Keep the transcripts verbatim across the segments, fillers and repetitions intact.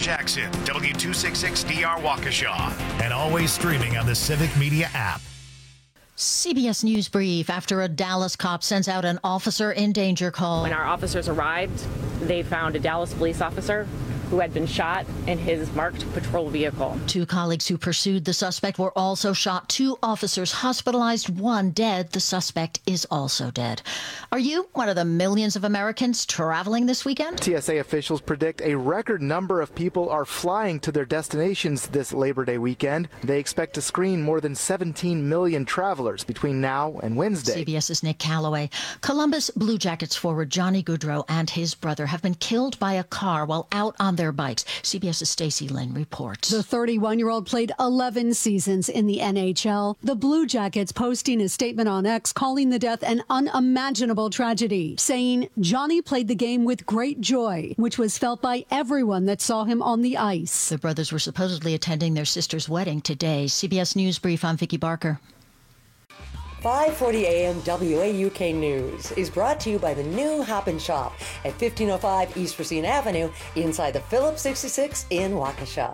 Jackson, W two sixty-six D R Waukesha, and always streaming on the Civic Media app. C B S News Brief after a Dallas cop sends out an officer in danger call. When our officers arrived, they found a Dallas police officer who had been shot in his marked patrol vehicle. Two colleagues who pursued the suspect were also shot. Two officers hospitalized, one dead. The suspect is also dead. Are you one of the millions of Americans traveling this weekend? T S A officials predict a record number of people are flying to their destinations this Labor Day weekend. They expect to screen more than seventeen million travelers between now and Wednesday. CBS's Nick Calloway. Columbus Blue Jackets forward Johnny Gaudreau and his brother have been killed by a car while out on their bikes. CBS's Stacey Lynn reports. The thirty-one-year-old played eleven seasons in the N H L. The Blue Jackets posting a statement on X calling the death an unimaginable tragedy, saying Johnny played the game with great joy, which was felt by everyone that saw him on the ice. The brothers were supposedly attending their sister's wedding today. C B S News Brief, I'm Vicki Barker. five forty a m W A U K News is brought to you by the new Hop and Shop at fifteen oh five East Racine Avenue inside the Phillips sixty-six in Waukesha.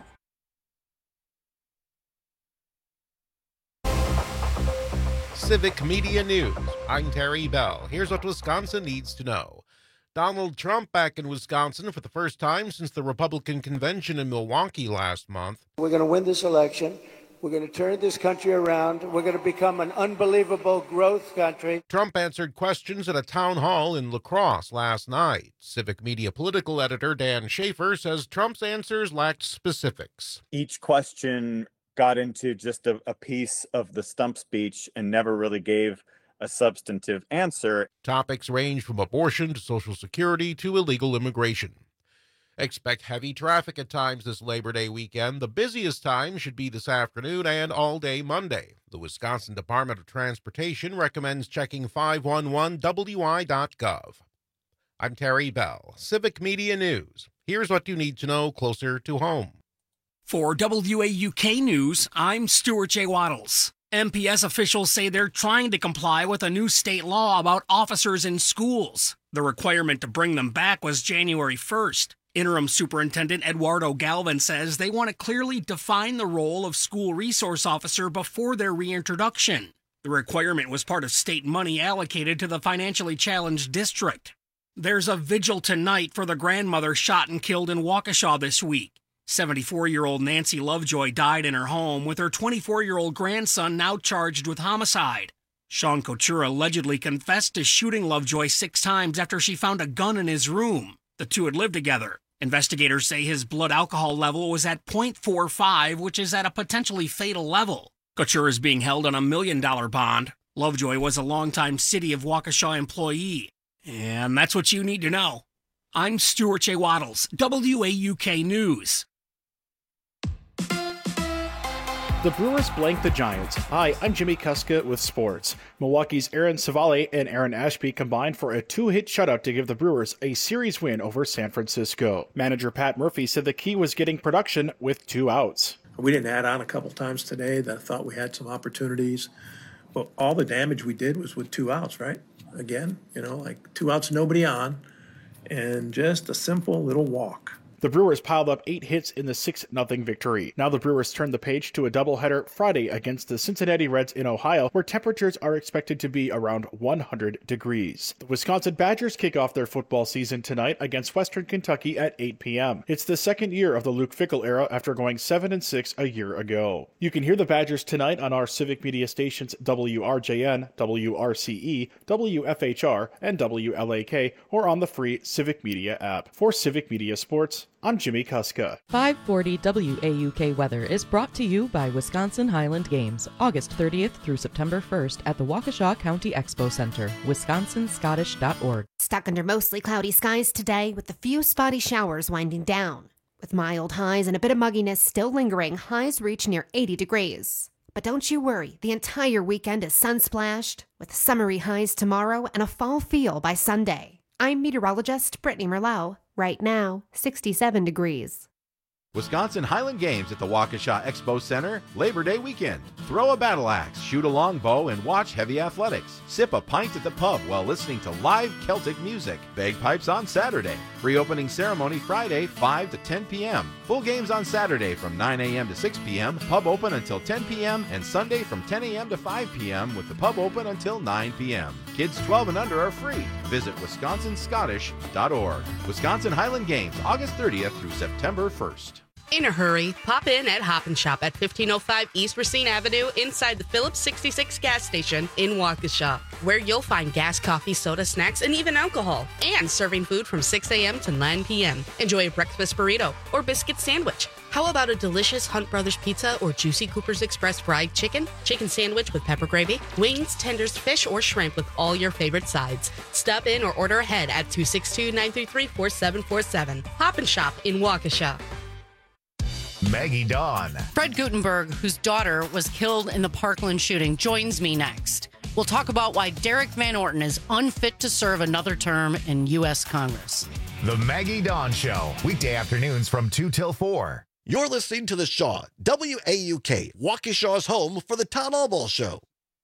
Civic Media News. I'm Terry Bell. Here's what Wisconsin needs to know. Donald Trump back in Wisconsin for the first time since the Republican convention in Milwaukee last month. We're going to win this election. We're going to turn this country around. We're going to become an unbelievable growth country. Trump answered questions at a town hall in La Crosse last night. Civic Media political editor Dan Schaefer says Trump's answers lacked specifics. Each question got into just a, a piece of the stump speech and never really gave a substantive answer. Topics range from abortion to Social Security to illegal immigration. Expect heavy traffic at times this Labor Day weekend. The busiest time should be this afternoon and all day Monday. The Wisconsin Department of Transportation recommends checking five one one W I dot gov. I'm Terry Bell, Civic Media News. Here's what you need to know closer to home. For W A U K News, I'm Stuart J. Waddles. M P S officials say they're trying to comply with a new state law about officers in schools. The requirement to bring them back was January first. Interim Superintendent Eduardo Galvin says they want to clearly define the role of school resource officer before their reintroduction. The requirement was part of state money allocated to the financially challenged district. There's a vigil tonight for the grandmother shot and killed in Waukesha this week. seventy-four-year-old Nancy Lovejoy died in her home with her twenty-four-year-old grandson now charged with homicide. Sean Couture allegedly confessed to shooting Lovejoy six times after she found a gun in his room. The two had lived together. Investigators say his blood alcohol level was at point four five, which is at a potentially fatal level. Couture is being held on a million-dollar bond. Lovejoy was a longtime City of Waukesha employee. And that's what you need to know. I'm Stuart J. Waddles, W A U K News. The Brewers blanked the Giants. Hi, I'm Jimmy Kuska with sports. Milwaukee's Aaron Savale and Aaron Ashby combined for a two-hit shutout to give the Brewers a series win over San Francisco. Manager Pat Murphy said the key was getting production with two outs. We didn't add on a couple times today that I thought we had some opportunities. But all the damage we did was with two outs, right? Again, you know, like two outs, nobody on, and just a simple little walk. The Brewers piled up eight hits in the six nothing victory. Now the Brewers turn the page to a doubleheader Friday against the Cincinnati Reds in Ohio, where temperatures are expected to be around one hundred degrees. The Wisconsin Badgers kick off their football season tonight against Western Kentucky at eight p.m. It's the second year of the Luke Fickell era after going seven and six a year ago. You can hear the Badgers tonight on our Civic Media stations W R J N, W R C E, W F H R, and W L A K, or on the free Civic Media app. For Civic Media Sports, I'm Jimmy Kuska. five forty W A U K weather is brought to you by Wisconsin Highland Games, August thirtieth through September first at the Waukesha County Expo Center, wisconsin scottish dot org. Stuck under mostly cloudy skies today with a few spotty showers winding down. With mild highs and a bit of mugginess still lingering, highs reach near eighty degrees. But don't you worry, the entire weekend is sun-splashed, with summery highs tomorrow and a fall feel by Sunday. I'm meteorologist Brittany Merlot. Right now, sixty-seven degrees. Wisconsin Highland Games at the Waukesha Expo Center, Labor Day weekend. Throw a battle axe, shoot a longbow, and watch heavy athletics. Sip a pint at the pub while listening to live Celtic music. Bagpipes on Saturday. Free opening ceremony Friday, five to ten p.m. Full games on Saturday from nine a.m. to six p.m. Pub open until ten p.m. and Sunday from ten a.m. to five p.m. with the pub open until nine p.m. Kids twelve and under are free. Visit wisconsin scottish dot org. Wisconsin Highland Games, August thirtieth through September first. In a hurry, pop in at Hop and Shop at fifteen oh five East Racine Avenue inside the Phillips sixty-six gas station in Waukesha, where you'll find gas, coffee, soda, snacks, and even alcohol, and serving food from six a.m. to nine p.m. Enjoy a breakfast burrito or biscuit sandwich. How about a delicious Hunt Brothers pizza or juicy Cooper's Express fried chicken, chicken sandwich with pepper gravy, wings, tenders, fish, or shrimp with all your favorite sides? Stop in or order ahead at two six two, nine three three, four seven four seven. Hop and Shop in Waukesha. Maggie Dawn. Fred Gutenberg, whose daughter was killed in the Parkland shooting, joins me next. We'll talk about why Derek Van Orton is unfit to serve another term in U S Congress. The Maggie Dawn Show, weekday afternoons from two till four. You're listening to The Shaw, W A U K, Waukesha's home for the Tom Albaugh Show.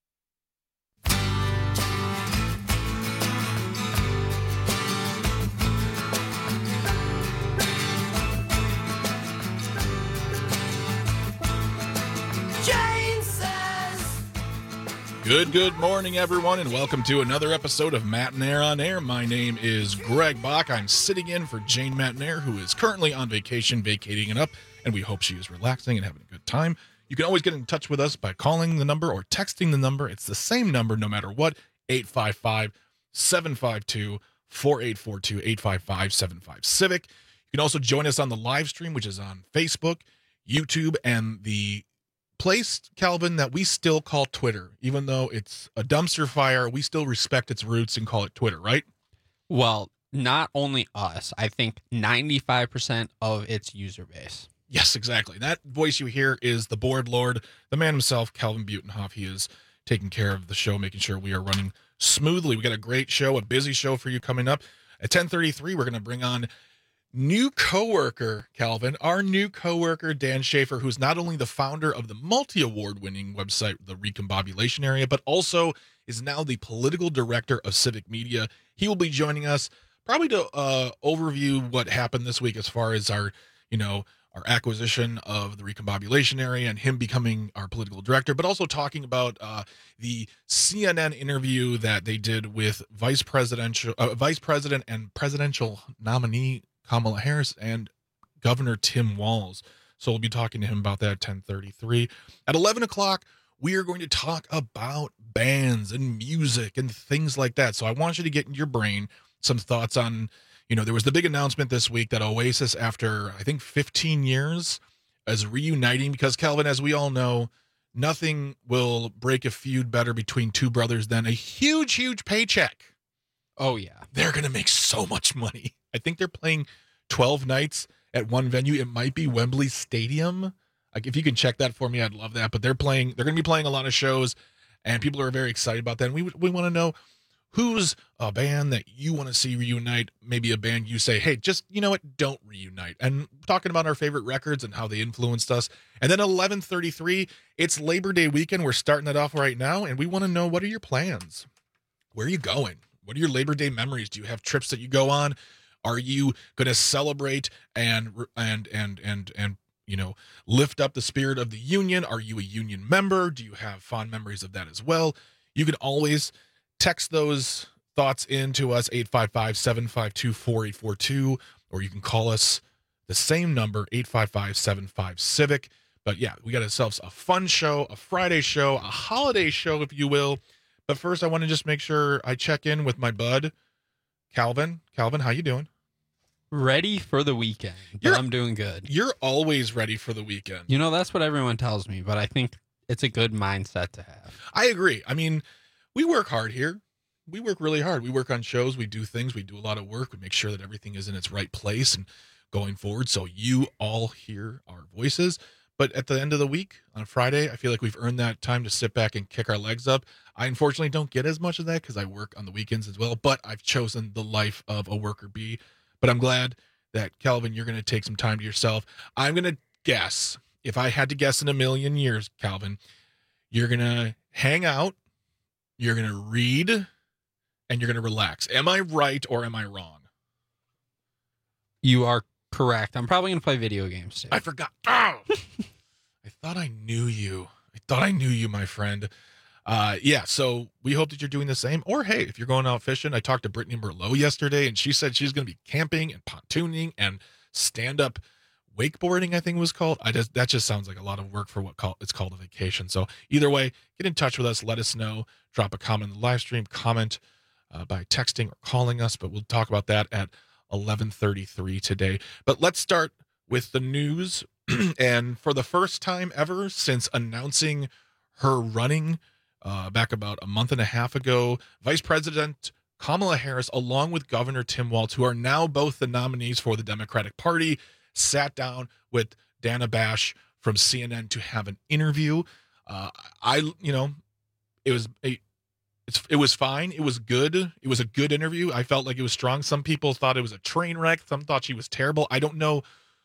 Good, good morning, everyone, and welcome to another episode of Matt and Air on Air. My name is Greg Bach. I'm sitting in for Jane Matnair, who is currently on vacation, vacating it up, and we hope she is relaxing and having a good time. You can always get in touch with us by calling the number or texting the number. It's the same number no matter what, eight five five, seven five two, four eight four two, eight five five, seven five Civic. You can also join us on the live stream, which is on Facebook, YouTube, and the place, Calvin, that we still call Twitter. Even though it's a dumpster fire, we still respect its roots and call it Twitter, right? Well, not only us, I think ninety-five percent of its user base. Yes, exactly. That voice you hear is the board lord, the man himself, Calvin Butenhoff. He is taking care of the show, making sure we are running smoothly. We got a great show, a busy show for you coming up. At ten thirty-three, we're going to bring on new coworker, Calvin, our new coworker, Dan Schaefer, who's not only the founder of the multi-award winning website, The Recombobulation Area, but also is now the political director of Civic Media. He will be joining us probably to uh, overview what happened this week as far as our, you know, our acquisition of the Recombobulation Area and him becoming our political director, but also talking about uh, the C N N interview that they did with Vice Presidential, uh, Vice President and presidential nominee Kamala Harris and Governor Tim Walz. So we'll be talking to him about that at ten thirty-three. At eleven o'clock, we are going to talk about bands and music and things like that. So I want you to get in your brain some thoughts on, you know, there was the big announcement this week that Oasis, after I think fifteen years, is reuniting because, Calvin, as we all know, nothing will break a feud better between two brothers than a huge, huge paycheck. Oh, yeah. They're going to make so much money. I think they're playing twelve nights at one venue. It might be Wembley Stadium. Like, if you can check that for me, I'd love that. But they're playing, they're going to be playing a lot of shows, and people are very excited about that. And we we want to know who's a band that you want to see reunite, maybe a band you say, hey, just, you know what, don't reunite. And talking about our favorite records and how they influenced us. And then eleven thirty-three, it's Labor Day weekend. We're starting it off right now, and we want to know, what are your plans? Where are you going? What are your Labor Day memories? Do you have trips that you go on? Are you going to celebrate and and and and and you know, lift up the spirit of the union? Are you a union member? Do you have fond memories of that as well? You can always text those thoughts in to us, eight five five, seven five two, four eight four two, or you can call us the same number, eight five five, seven five Civic. But yeah, we got ourselves a fun show, a Friday show, a holiday show, if you will. But first, I want to just make sure I check in with my bud, Calvin. Calvin, how you doing? Ready for the weekend, but You're- I'm doing good. You're always ready for the weekend. You know, that's what everyone tells me, but I think it's a good mindset to have. I agree. I mean, we work hard here. We work really hard. We work on shows. We do things. We do a lot of work. We make sure that everything is in its right place and going forward, so you all hear our voices. But at the end of the week, on Friday, I feel like we've earned that time to sit back and kick our legs up. I unfortunately don't get as much of that because I work on the weekends as well, but I've chosen the life of a worker bee. But I'm glad that, Kelvin, you're going to take some time to yourself. I'm going to guess, if I had to guess in a million years, Calvin, you're going to hang out, you're going to read, and you're going to relax. Am I right or am I wrong? You are correct. I'm probably going to play video games today. I forgot. Oh! I thought I knew you. I thought I knew you, my friend. Uh, yeah, so we hope that you're doing the same. Or, hey, if you're going out fishing, I talked to Brittany Merlot yesterday, and she said she's going to be camping and pontooning and stand-up wakeboarding, I think it was called. I just That just sounds like a lot of work for what call, it's called a vacation. So either way, get in touch with us. Let us know. Drop a comment in the live stream. Comment uh, by texting or calling us. But we'll talk about that at eleven thirty-three today. But let's start with the news. And for the first time ever since announcing her running uh, back about a month and a half ago, Vice President Kamala Harris, along with Governor Tim Walz, who are now both the nominees for the Democratic Party, sat down with Dana Bash from C N N to have an interview. Uh, I, you know, it was a, it's, it was fine. It was good. It was a good interview. I felt like it was strong. Some people thought it was a train wreck. Some thought she was terrible. I don't know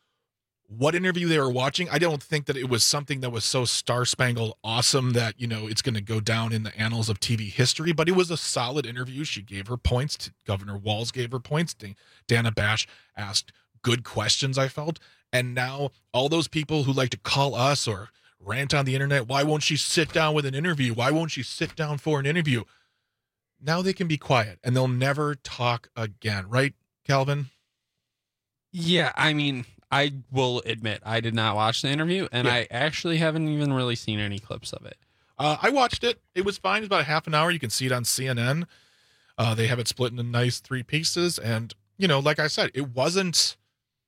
what interview they were watching. I don't think that it was something that was so star-spangled awesome that, you know, it's going to go down in the annals of T V history, but it was a solid interview. She gave her points. Governor Walz gave her points. Dana Bash asked good questions, I felt. And now all those people who like to call us or rant on the internet, why won't she sit down with an interview? Why won't she sit down for an interview? Now they can be quiet and they'll never talk again. Right, Calvin? Yeah, I mean, I will admit I did not watch the interview, and yeah. I actually haven't even really seen any clips of it. Uh, I watched it. It was fine. It's about a half an hour. You can see it on C N N. Uh, they have it split into nice three pieces. And, you know, like I said, it wasn't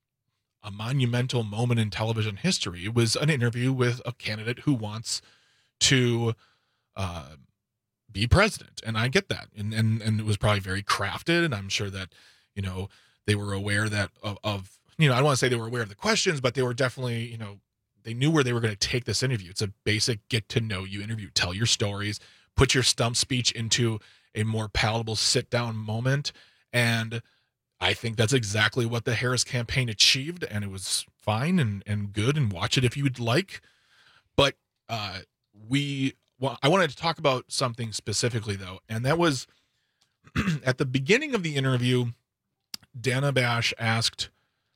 a monumental moment in television history. It was an interview with a candidate who wants to uh, be president. And I get that. And, and, and it was probably very crafted. And I'm sure that, you know, they were aware that of, of you know, I don't want to say they were aware of the questions, but they were definitely, you know, they knew where they were going to take this interview. It's a basic get to know you interview. Tell your stories, put your stump speech into a more palatable sit down moment. And I think that's exactly what the Harris campaign achieved. And it was fine and, and good, and watch it if you would like. But uh, we, well, I wanted to talk about something specifically though. And that was at the beginning of the interview, Dana Bash asked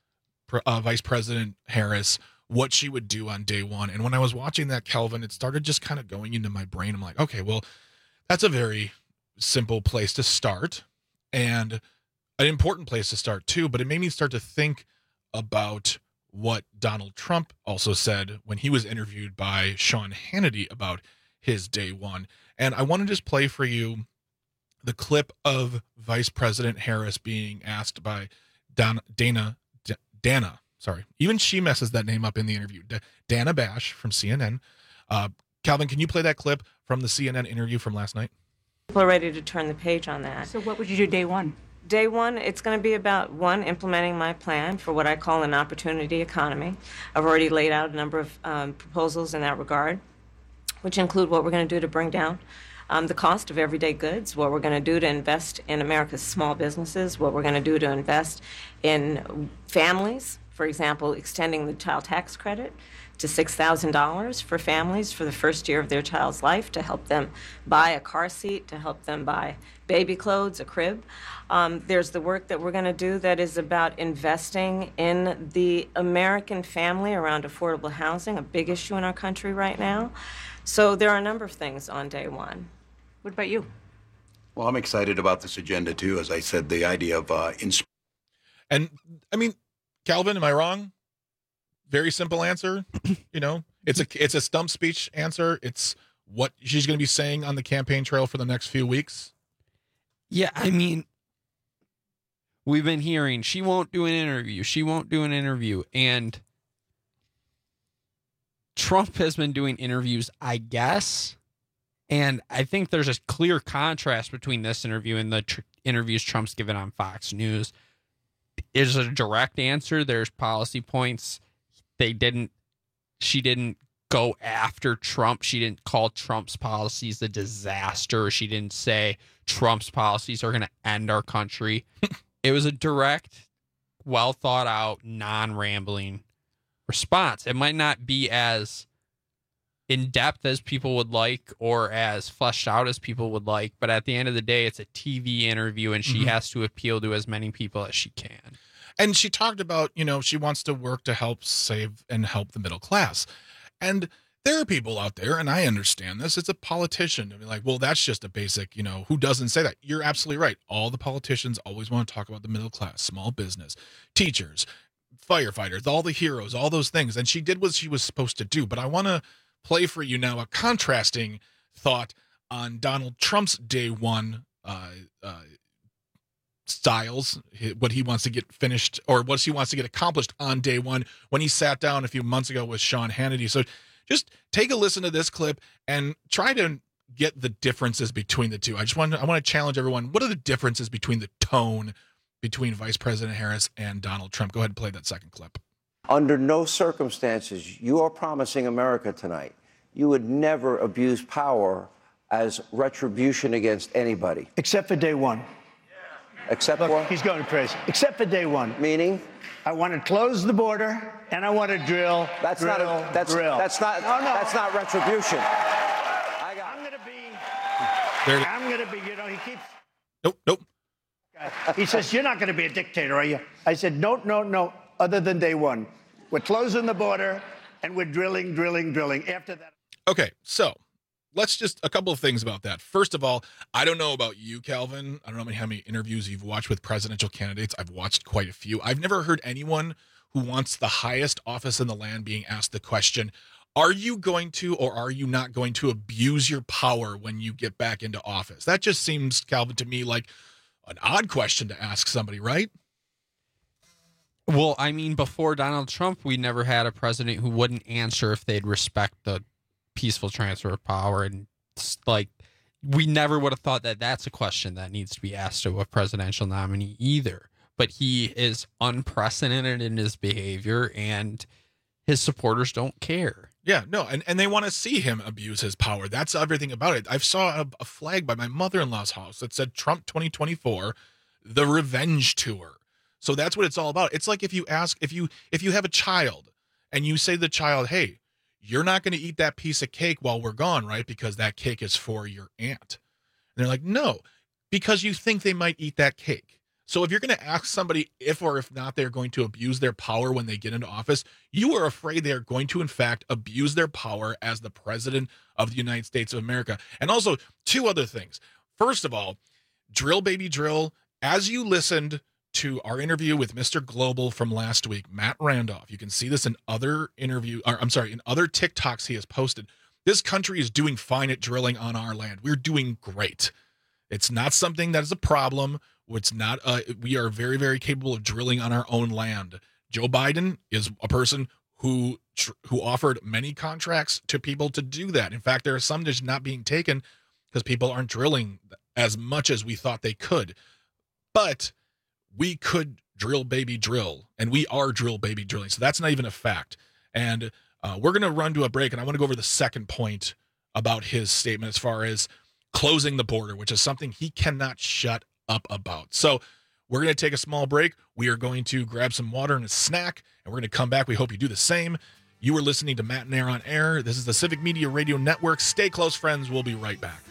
Uh, Vice President Harris what she would do on day one. And when I was watching that, Kelvin, it started just kind of going into my brain. I'm like, okay, well, that's a very simple place to start and an important place to start too. But it made me start to think about what Donald Trump also said when he was interviewed by Sean Hannity about his day one. And I want to just play for you the clip of Vice President Harris being asked by Don, Dana Dana, sorry. Even she messes that name up in the interview. D- Dana Bash from C N N. Uh, Calvin, can you play that clip from the C N N interview from last night? People are ready to turn the page on that. So what would you do day one? Day one, it's going to be about, one, implementing my plan for what I call an opportunity economy. I've already laid out a number of um, proposals in that regard, which include what we're going to do to bring down Um, the cost of everyday goods, what we're going to do to invest in America's small businesses, what we're going to do to invest in families, for example, extending the child tax credit to six thousand dollars for families for the first year of their child's life to help them buy a car seat, to help them buy baby clothes, a crib. Um, there's the work that we're going to do that is about investing in the American family around affordable housing, a big issue in our country right now. So there are a number of things on day one. What about you? Well, I'm excited about this agenda, too. As I said, the idea of... Uh, ins- and, I mean, Calvin, am I wrong? Very simple answer. You know, it's a it's a stump speech answer. It's what she's going to be saying on the campaign trail for the next few weeks. Yeah, I mean, we've been hearing she won't do an interview. She won't do an interview. And Trump has been doing interviews, I guess. And I think there's a clear contrast between this interview and the tr- interviews Trump's given on Fox News. Is a direct answer. There's policy points. They didn't, she didn't go after Trump. She didn't call Trump's policies a disaster. She didn't say Trump's policies are going to end our country. It was a direct well thought out, non-rambling response. It might not be as in depth as people would like or as fleshed out as people would like, but at the end of the day, it's a T V interview and she mm-hmm. has to appeal to as many people as she can. And she talked about, you know, she wants to work to help save and help the middle class. And there are people out there, and I understand this, it's a politician. I mean, like, well, that's just a basic, you know, who doesn't say that? You're absolutely right. All the politicians always want to talk about the middle class, small business, teachers, firefighters, all the heroes, all those things. And she did what she was supposed to do. But I want to play for you now a contrasting thought on Donald Trump's day one uh, uh, styles, what he wants to get finished or what he wants to get accomplished on day one when he sat down a few months ago with Sean Hannity. So just take a listen to this clip and try to get the differences between the two. I just want to, I want to challenge everyone. What are the differences between the tone between Vice President Harris and Donald Trump? Go ahead and play that second clip. Under no circumstances, you are promising America tonight, you would never abuse power as retribution against anybody. Except for day one. Except Look, for? He's going crazy. Except for day one. Meaning? I want to close the border, and I want to drill, that's drill, not a, that's, drill. That's not, no, no. that's not retribution. I got, I'm going to be, there. I'm going to be, you know, he keeps. Nope, nope. He says, you're not going to be a dictator, are you? I said, no, no, no, other than day one. We're closing the border, and we're drilling, drilling, drilling. After that. Okay, so let's just a couple of things about that. First of all, I don't know about you, Calvin. I don't know how many interviews you've watched with presidential candidates. I've watched quite a few. I've never heard anyone who wants the highest office in the land being asked the question, are you going to or are you not going to abuse your power when you get back into office? That just seems, Calvin, to me like an odd question to ask somebody, right? Well, I mean, before Donald Trump, we never had a president who wouldn't answer if they'd respect the peaceful transfer of power. And like, we never would have thought that that's a question that needs to be asked of a presidential nominee either. But he is unprecedented in his behavior and his supporters don't care. Yeah, no, and, and they want to see him abuse his power. That's everything about it. I saw a, a flag by my mother-in-law's house that said Trump twenty twenty-four, the revenge tour. So that's what it's all about. It's like if you ask, if you if you have a child and you say to the child, hey, you're not going to eat that piece of cake while we're gone, right? Because that cake is for your aunt. And they're like, no, because you think they might eat that cake. So if you're going to ask somebody if or if not they're going to abuse their power when they get into office, you are afraid they are going to, in fact, abuse their power as the president of the United States of America. And also, two other things. First of all, drill, baby, drill. As you listened to our interview with Mister Global from last week, Matt Randolph, you can see this in other interview, or I'm sorry, in other TikToks he has posted. This country is doing fine at drilling on our land. We're doing great. It's not something that is a problem. It's not, uh, we are very, very capable of drilling on our own land. Joe Biden is a person who, tr- who offered many contracts to people to do that. In fact, there are some that's not being taken because people aren't drilling as much as we thought they could. But we could drill, baby, drill, and we are drill, baby, drilling. So that's not even a fact. And uh, we're going to run to a break, and I want to go over the second point about his statement as far as closing the border, which is something he cannot shut up about. So we're going to take a small break. We are going to grab some water and a snack, and we're going to come back. We hope you do the same. You are listening to Matt and Air on Air. This is the Civic Media Radio Network. Stay close, friends. We'll be right back.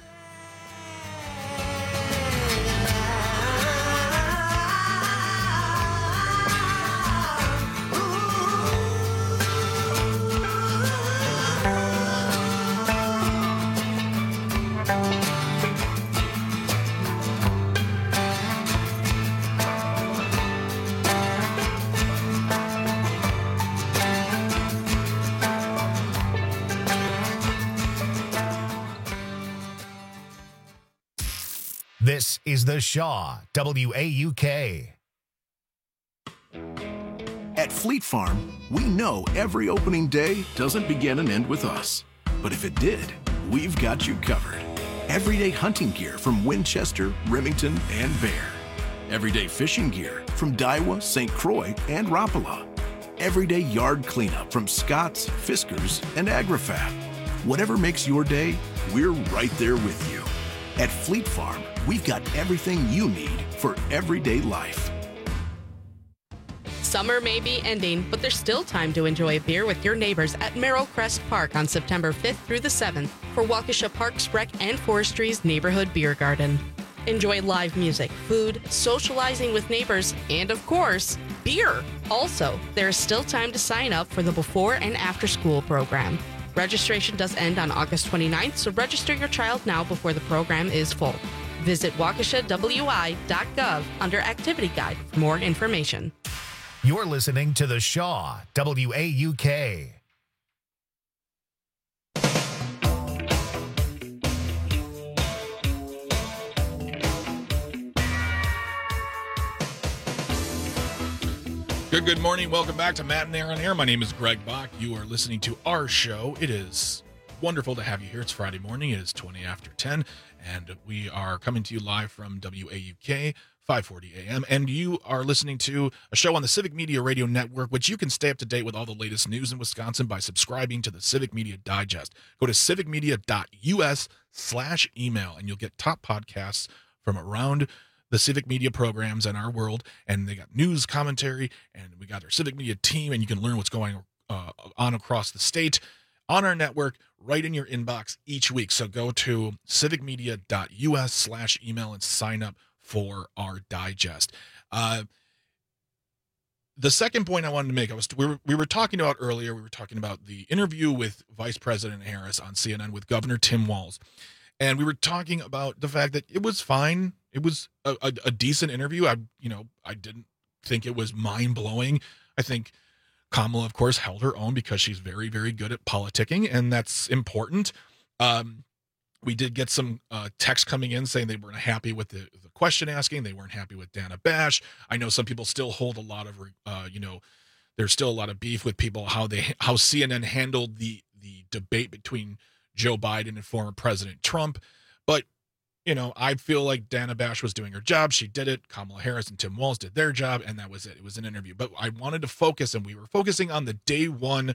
This is The Shaw, W A U K. At Fleet Farm, we know every opening day doesn't begin and end with us. But if it did, we've got you covered. Everyday hunting gear from Winchester, Remington, and Bear. Everyday fishing gear from Daiwa, Saint Croix, and Rapala. Everyday yard cleanup from Scott's, Fiskars, and AgriFab. Whatever makes your day, we're right there with you. At Fleet Farm, we've got everything you need for everyday life. Summer may be ending, but there's still time to enjoy a beer with your neighbors at Merrill Crest Park on September fifth through the seventh for Waukesha Parks Rec and Forestry's Neighborhood Beer Garden. Enjoy live music, food, socializing with neighbors, and of course, beer. Also, there is still time to sign up for the before and after school program. Registration does end on August twenty-ninth, so register your child now before the program is full. Visit waukesha w i dot gov under Activity Guide for more information. You're listening to The Shaw, W A U K. Good, good morning. Welcome back to Matt and Aaron Air. My name is Greg Bach. You are listening to our show. It is wonderful to have you here. It's Friday morning. It is twenty after ten, and we are coming to you live from W A U K, five forty a m, and you are listening to a show on the Civic Media Radio Network, which you can stay up to date with all the latest news in Wisconsin by subscribing to the Civic Media Digest. Go to civicmedia.us slash email, and you'll get top podcasts from around the civic media programs in our world, and they got news, commentary, and we got our civic media team, and you can learn what's going uh, on across the state on our network right in your inbox each week. So go to civicmedia.us slash email and sign up for our digest. Uh, the second point I wanted to make, I was we were, we were talking about earlier, we were talking about the interview with Vice President Harris on C N N with Governor Tim Walz. And we were talking about the fact that it was fine. It was a, a, a decent interview. I, you know, I didn't think it was mind blowing. I think Kamala, of course, held her own because she's very, very good at politicking, and that's important. Um, we did get some uh, text coming in saying they weren't happy with the, the question asking. They weren't happy with Dana Bash. I know some people still hold a lot of, uh, you know, there's still a lot of beef with people how they how C N N handled the the debate between Joe Biden and former President Trump. But, you know, I feel like Dana Bash was doing her job. She did it. Kamala Harris and Tim Walz did their job, and that was it. It was an interview. But I wanted to focus, and we were focusing on the day one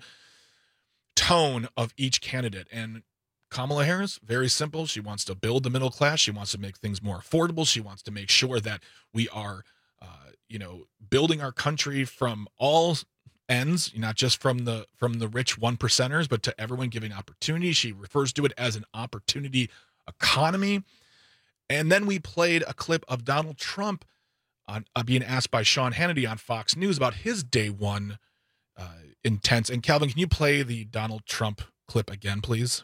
tone of each candidate. And Kamala Harris, very simple. She wants to build the middle class. She wants to make things more affordable. She wants to make sure that we are, uh, you know, building our country from all ends, not just from the from the rich one percenters, but to everyone, giving opportunity. She refers to it as an opportunity economy. And then we played a clip of Donald Trump on uh, being asked by Sean Hannity on Fox News about his day one uh, intents. And Calvin, can you play the Donald Trump clip again, please?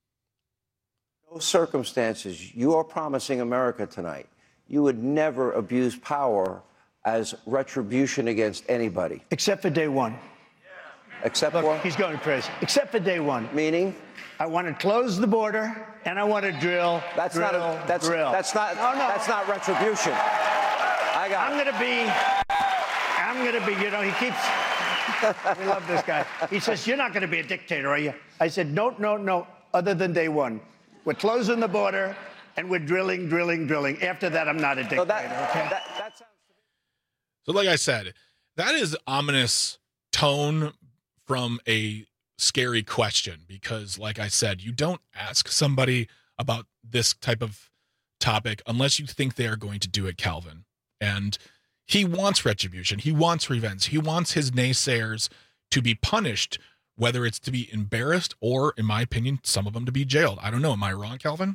No circumstances you are promising America tonight, you would never abuse power as retribution against anybody. Except for day one. Except Look, for? he's going crazy. Except for day one. Meaning? I want to close the border, and I want to drill, That's drill, not a, that's, drill. That's not, no, no. that's not retribution. I got I'm going to be, I'm going to be, you know, he keeps, we love this guy. He says, you're not going to be a dictator, are you? I said, no, no, no, other than day one. We're closing the border, and we're drilling, drilling, drilling. After that, I'm not a dictator, so that, okay? That, that sounds... So like I said, that is ominous tone from a scary question, because like I said, you don't ask somebody about this type of topic unless you think they are going to do it, Calvin. And he wants retribution. He wants revenge. He wants his naysayers to be punished, whether it's to be embarrassed or, in my opinion, some of them to be jailed. I don't know. Am I wrong, Calvin?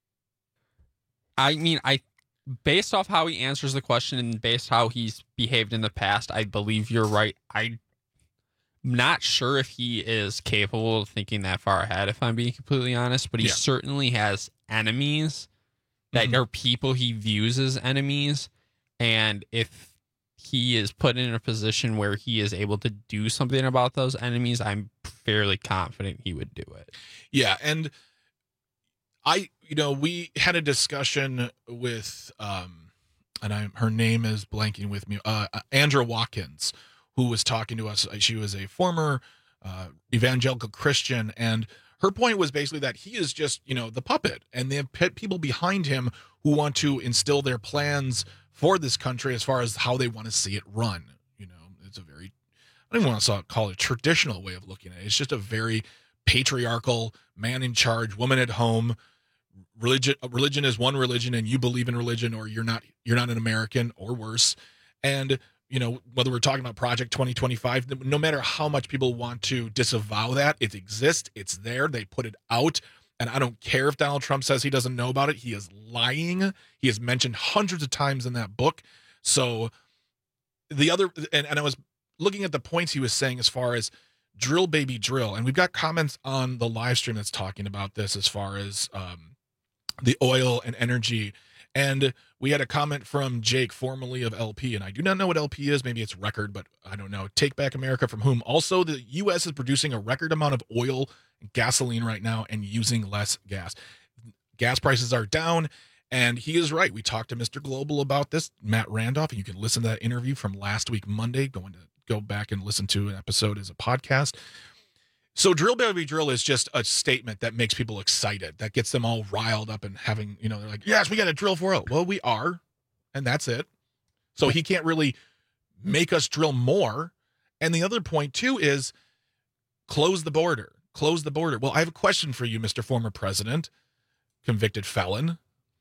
I mean, I based off how he answers the question and based how he's behaved in the past, I believe you're right. I'm not sure if he is capable of thinking that far ahead, if I'm being completely honest, but he Yeah. certainly has enemies that Mhm. are people he views as enemies. And if he is put in a position where he is able to do something about those enemies, I'm fairly confident he would do it. Yeah, and I, you know, we had a discussion with, um, and I, her name is blanking with me, uh, Andra Watkins, who was talking to us. She was a former uh, evangelical Christian, and her point was basically that he is just, you know, the puppet, and they have people behind him who want to instill their plans for this country as far as how they want to see it run. You know, it's a very, I don't even want to call it a traditional way of looking at it. It's just a very patriarchal, man in charge, woman at home. Religion, religion is one religion, and you believe in religion, or you're not, you're not an American, or worse. And you know, whether we're talking about Project twenty twenty-five, no matter how much people want to disavow that, it exists. It's there. They put it out. And I don't care if Donald Trump says he doesn't know about it. He is lying. He is mentioned hundreds of times in that book. So the other, and, and I was looking at the points he was saying as far as drill, baby, drill. And we've got comments on the live stream that's talking about this as far as um, the oil and energy. And we had a comment from Jake, formerly of L P, and I do not know what L P is. Maybe it's record, but I don't know. Take Back America, from whom also the U S is producing a record amount of oil and gasoline right now and using less gas. Gas prices are down, and he is right. We talked to Mister Global about this, Matt Randolph, and you can listen to that interview from last week, Monday. Going to go back and listen to an episode as a podcast. So drill, baby, drill is just a statement that makes people excited, that gets them all riled up and having, you know, they're like, yes, we got to drill for oil. Well, we are, and that's it. So he can't really make us drill more. And the other point, too, is close the border. Close the border. Well, I have a question for you, Mister Former President, convicted felon.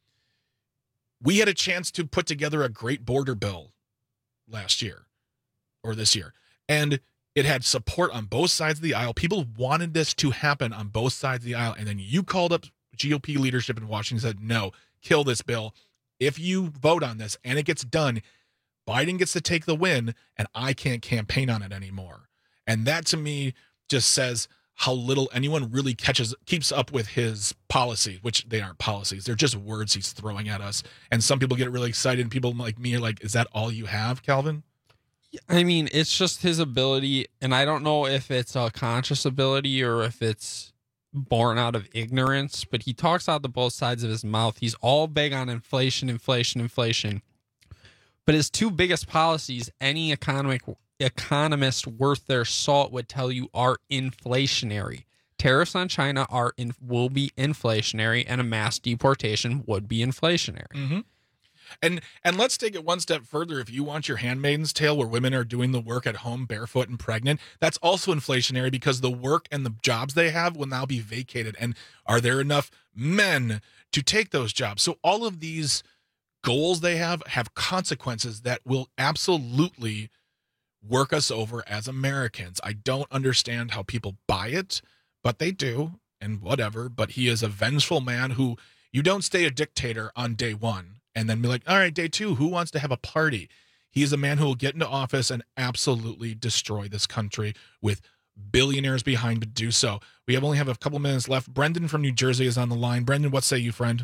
We had a chance to put together a great border bill last year or this year, and it had support on both sides of the aisle. People wanted this to happen on both sides of the aisle. And then you called up G O P leadership in Washington and said, no, kill this bill. If you vote on this and it gets done, Biden gets to take the win and I can't campaign on it anymore. And that to me just says how little anyone really catches, keeps up with his policy, which they aren't policies. They're just words he's throwing at us. And some people get really excited and people like me are like, is that all you have, Calvin? I mean, it's just his ability, and I don't know if it's a conscious ability or if it's born out of ignorance, but he talks out the both sides of his mouth. He's all big on inflation, inflation, inflation. But his two biggest policies, any economic economist worth their salt would tell you, are inflationary. Tariffs on China are in, will be inflationary, and a mass deportation would be inflationary. Mm-hmm. And and let's take it one step further. If you want your Handmaid's Tale where women are doing the work at home barefoot and pregnant, that's also inflationary because the work and the jobs they have will now be vacated. And are there enough men to take those jobs? So all of these goals they have have consequences that will absolutely work us over as Americans. I don't understand how people buy it, but they do, and whatever. But he is a vengeful man who, you don't stay a dictator on day one and then be like, all right, day two, who wants to have a party? He is a man who will get into office and absolutely destroy this country with billionaires behind to do so. We have only have a couple minutes left. Brendan from New Jersey is on the line. Brendan, what say you, friend?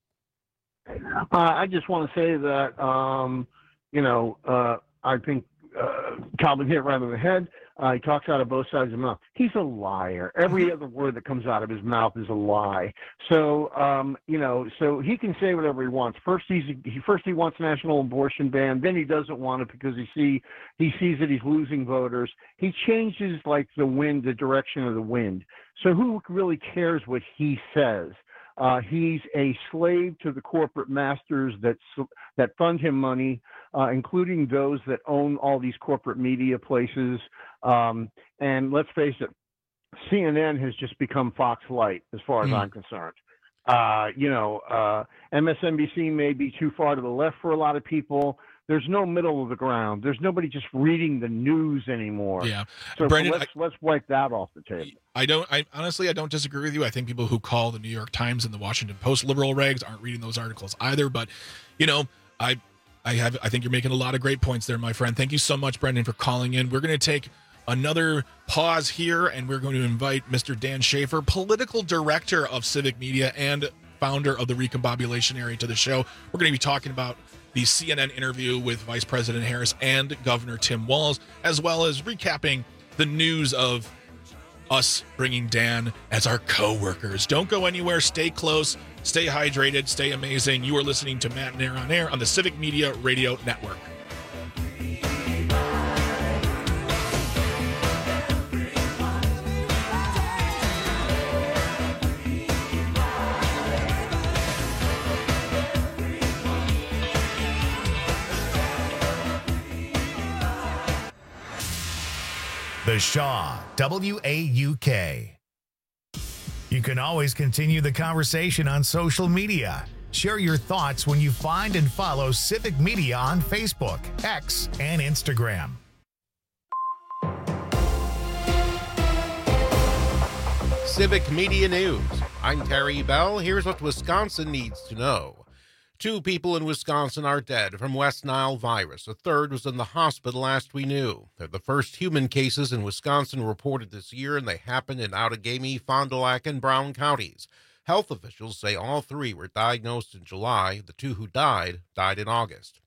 Uh, I just want to say that, um, you know, uh, I think uh, Calvin hit right on the head. Uh, he talks out of both sides of his mouth. He's a liar. Every other word that comes out of his mouth is a lie. So, um, you know, so he can say whatever he wants. First, he's he first he wants national abortion ban. Then he doesn't want it because he see he sees that he's losing voters. He changes like the wind, the direction of the wind. So who really cares what he says? Uh, he's a slave to the corporate masters that that fund him money, uh, including those that own all these corporate media places. Um, and let's face it, C N N has just become Fox Light, as far as mm. I'm concerned. Uh, you know, uh, M S N B C may be too far to the left for a lot of people. There's no middle of the ground. There's nobody just reading the news anymore. Yeah, so Brandon, let's I, let's wipe that off the table. I don't. I honestly, I don't disagree with you. I think people who call the New York Times and the Washington Post liberal regs aren't reading those articles either. But, you know, I, I have. I think you're making a lot of great points there, my friend. Thank you so much, Brendan, for calling in. We're going to take another pause here, and we're going to invite Mister Dan Schaefer, political director of Civic Media and founder of the Recombobulation Area, to the show. We're going to be talking about the C N N interview with Vice President Harris and Governor Tim Walz, as well as recapping the news of us bringing Dan as our co-workers. Don't go anywhere. Stay close. Stay hydrated. Stay amazing. You are listening to Matt and Aaron on Air on the Civic Media Radio Network. The Shaw, W A U K. You can always continue the conversation on social media. Share your thoughts when you find and follow Civic Media on Facebook, X, and Instagram. Civic Media News. I'm Terry Bell. Here's what Wisconsin needs to know. Two people in Wisconsin are dead from West Nile virus. A third was in the hospital last we knew. They're the first human cases in Wisconsin reported this year, and they happened in Outagamie, Fond du Lac, and Brown counties. Health officials say all three were diagnosed in July. The two who died, died in August.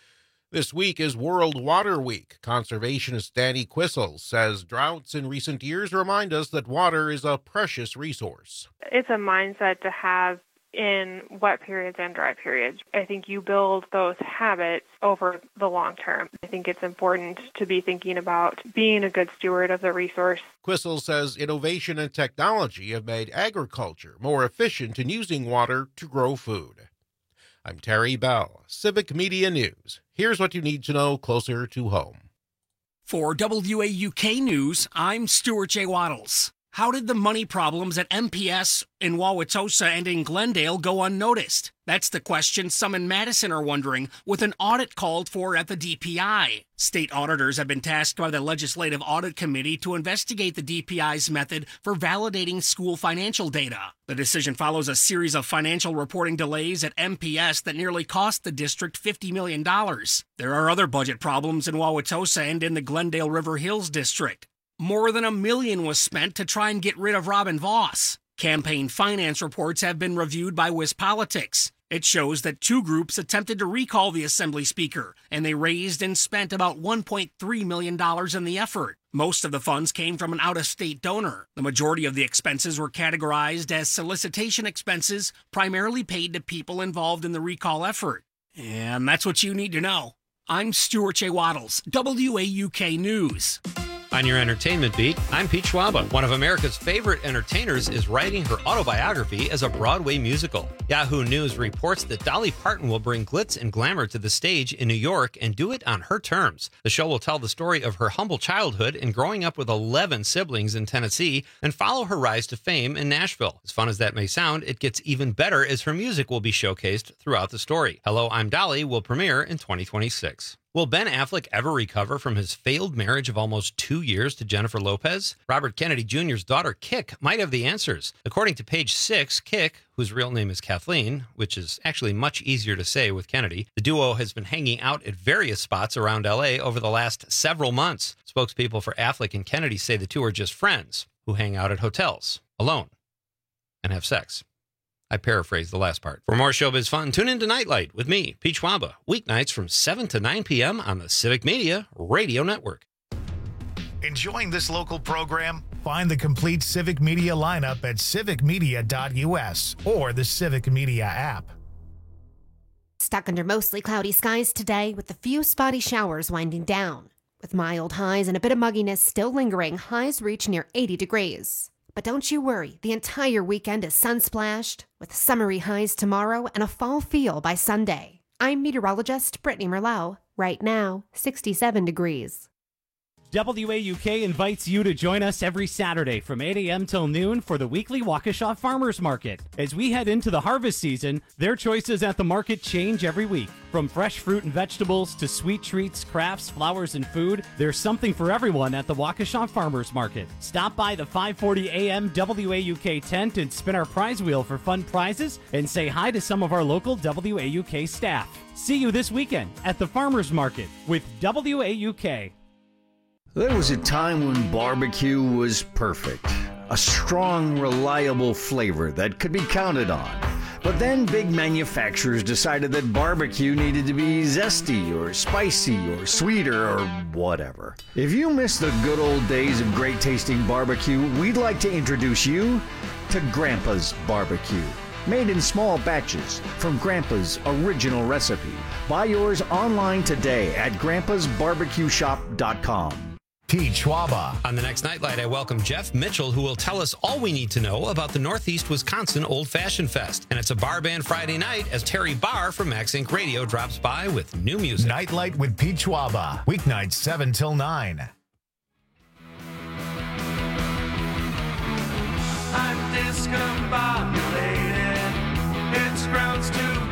This week is World Water Week. Conservationist Danny Quissel says droughts in recent years remind us that water is a precious resource. It's a mindset to have in wet periods and dry periods. I think you build those habits over the long term. I think it's important to be thinking about being a good steward of the resource. Quissel says innovation and technology have made agriculture more efficient in using water to grow food. I'm Terry Bell, Civic Media News. Here's what you need to know closer to home. For W A U K News, I'm Stuart J. Waddles. How did the money problems at M P S in Wauwatosa and in Glendale go unnoticed? That's the question some in Madison are wondering, with an audit called for at the D P I. State auditors have been tasked by the Legislative Audit Committee to investigate the D P I's method for validating school financial data. The decision follows a series of financial reporting delays at M P S that nearly cost the district fifty million dollars. There are other budget problems in Wauwatosa and in the Glendale River Hills district. More than a million was spent to try and get rid of Robin Voss. Campaign finance reports have been reviewed by WisPolitics. It shows that two groups attempted to recall the Assembly Speaker, and they raised and spent about one point three million dollars in the effort. Most of the funds came from an out-of-state donor. The majority of the expenses were categorized as solicitation expenses, primarily paid to people involved in the recall effort. And that's what you need to know. I'm Stuart J. Waddles, W A U K News. On your entertainment beat, I'm Pete Schwaba. One of America's favorite entertainers is writing her autobiography as a Broadway musical. Yahoo News reports that Dolly Parton will bring glitz and glamour to the stage in New York and do it on her terms. The show will tell the story of her humble childhood and growing up with eleven siblings in Tennessee and follow her rise to fame in Nashville. As fun as that may sound, it gets even better as her music will be showcased throughout the story. Hello, I'm Dolly will premiere in twenty twenty-six. Will Ben Affleck ever recover from his failed marriage of almost two years to Jennifer Lopez? Robert Kennedy Junior's daughter, Kik, might have the answers. According to Page Six, Kik, whose real name is Kathleen, which is actually much easier to say with Kennedy, the duo has been hanging out at various spots around L A over the last several months. Spokespeople for Affleck and Kennedy say the two are just friends who hang out at hotels, alone, and have sex. I paraphrased the last part. For more showbiz fun, tune in to Nightlight with me, Pete Schwaba, weeknights from seven to nine p.m. on the Civic Media Radio Network. Enjoying this local program? Find the complete Civic Media lineup at civic media dot u s or the Civic Media app. Stuck under mostly cloudy skies today with a few spotty showers winding down. With mild highs and a bit of mugginess still lingering, highs reach near eighty degrees. But don't you worry, the entire weekend is sun-splashed, with summery highs tomorrow and a fall feel by Sunday. I'm meteorologist Brittany Merlot. Right now, sixty-seven degrees. W A U K invites you to join us every Saturday from eight a.m. till noon for the weekly Waukesha Farmers Market. As we head into the harvest season, their choices at the market change every week. From fresh fruit and vegetables to sweet treats, crafts, flowers, and food, there's something for everyone at the Waukesha Farmers Market. Stop by the five forty a.m. W A U K tent and spin our prize wheel for fun prizes and say hi to some of our local W A U K staff. See you this weekend at the Farmers Market with W A U K. There was a time when barbecue was perfect. A strong, reliable flavor that could be counted on. But then big manufacturers decided that barbecue needed to be zesty or spicy or sweeter or whatever. If you miss the good old days of great tasting barbecue, we'd like to introduce you to Grandpa's Barbecue. Made in small batches from Grandpa's original recipe. Buy yours online today at grandpas barbecue shop dot com. Pete Schwaba. On the next Nightlight, I welcome Jeff Mitchell, who will tell us all we need to know about the Northeast Wisconsin Old Fashioned Fest. And it's a bar band Friday night as Terry Barr from Max Inc Radio drops by with new music. Nightlight with Pete Schwaba. Weeknights seven till nine. I'm discombobulated. It's grounds to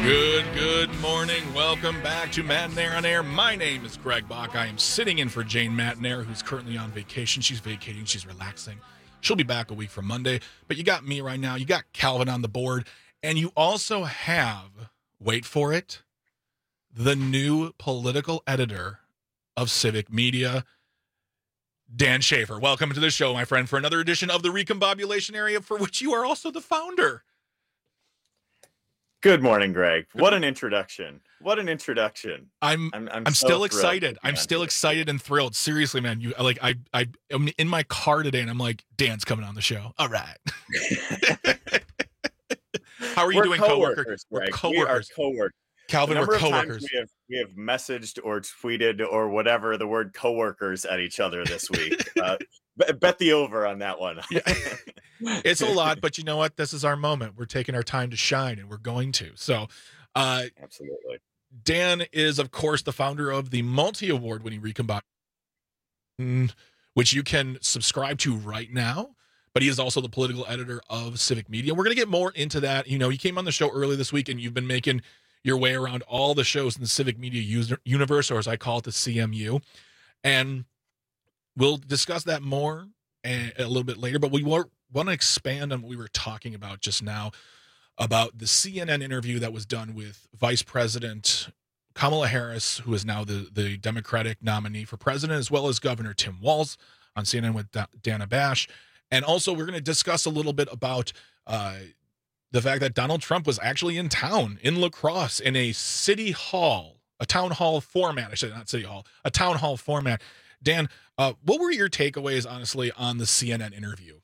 Good, good morning. Welcome back to Matt and Air on Air. My name is Greg Bach. I am sitting in for Jane Matnair, who's currently on vacation. She's vacating. She's relaxing. She'll be back a week from Monday. But you got me right now. You got Calvin on the board. And you also have, wait for it, the new political editor of Civic Media, Dan Schaefer. Welcome to the show, my friend, for another edition of the Recombobulation Area, for which you are also the founder. Good morning, Greg. What an introduction. What an introduction. I'm I'm, I'm, I'm so still excited. I'm still excited and thrilled. Seriously, man. You like I I am in my car today and I'm like, Dan's coming on the show. All right. How are you we're doing, coworkers? coworkers? We're coworkers. We are coworkers. Calvin, we're coworkers. We have we have messaged or tweeted or whatever the word coworkers at each other this week. uh, bet the over on that one. Yeah. It's a lot, but you know what? This is our moment. We're taking our time to shine, and we're going to. So, uh, absolutely. Dan is, of course, the founder of the multi-award winning Recombobulation, which you can subscribe to right now. But he is also the political editor of Civic Media. We're going to get more into that. You know, you came on the show early this week, and you've been making your way around all the shows in the Civic Media user, universe, or as I call it, the C M U. And we'll discuss that more a, a little bit later. But we want to expand on what we were talking about just now, about the C N N interview that was done with Vice President Kamala Harris, who is now the, the Democratic nominee for president, as well as Governor Tim Walz on C N N with da- Dana Bash. And also, we're going to discuss a little bit about uh, the fact that Donald Trump was actually in town in La Crosse in a city hall, a town hall format. I said not city hall, a town hall format. Dan, uh, what were your takeaways, honestly, on the C N N interview?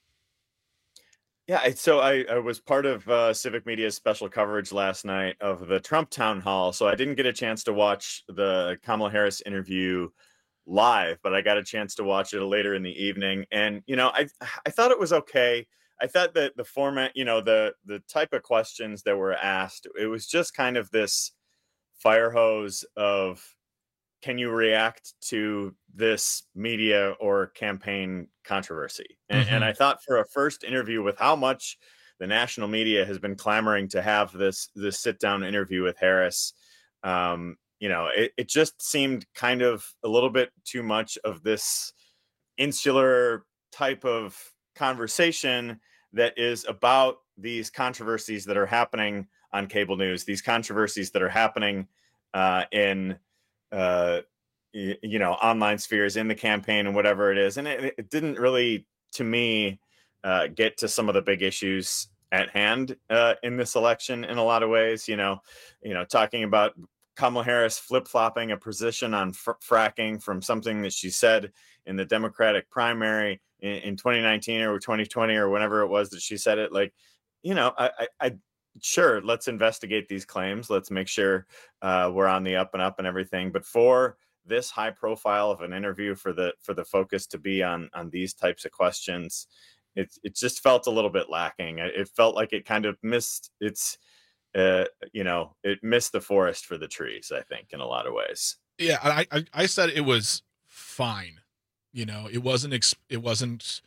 Yeah, so I, I was part of uh, Civic Media's special coverage last night of the Trump town hall, so I didn't get a chance to watch the Kamala Harris interview live, but I got a chance to watch it later in the evening. And, you know, I I thought it was okay. I thought that the format, you know, the the type of questions that were asked, it was just kind of this fire hose of, can you react to this media or campaign controversy? And, mm-hmm. and I thought for a first interview, with how much the national media has been clamoring to have this this sit down interview with Harris, um, you know, it, it just seemed kind of a little bit too much of this insular type of conversation that is about these controversies that are happening on cable news, these controversies that are happening uh, in, uh, you, you know, online spheres, in the campaign and whatever it is. And it, it didn't really, to me, uh, get to some of the big issues at hand uh, in this election in a lot of ways. You know, you know, talking about Kamala Harris flip-flopping a position on fr- fracking from something that she said in the Democratic primary in, in twenty nineteen or twenty twenty or whenever it was that she said it. Like, you know, I, I, I sure, let's investigate these claims. Let's make sure uh, we're on the up and up and everything. But for this high profile of an interview, for the for the focus to be on on these types of questions, it it just felt a little bit lacking. It felt like it kind of missed its. Uh, you know, it missed the forest for the trees, I think, in a lot of ways. Yeah, I, I, I said it was fine. You know, it wasn't, ex- it wasn't,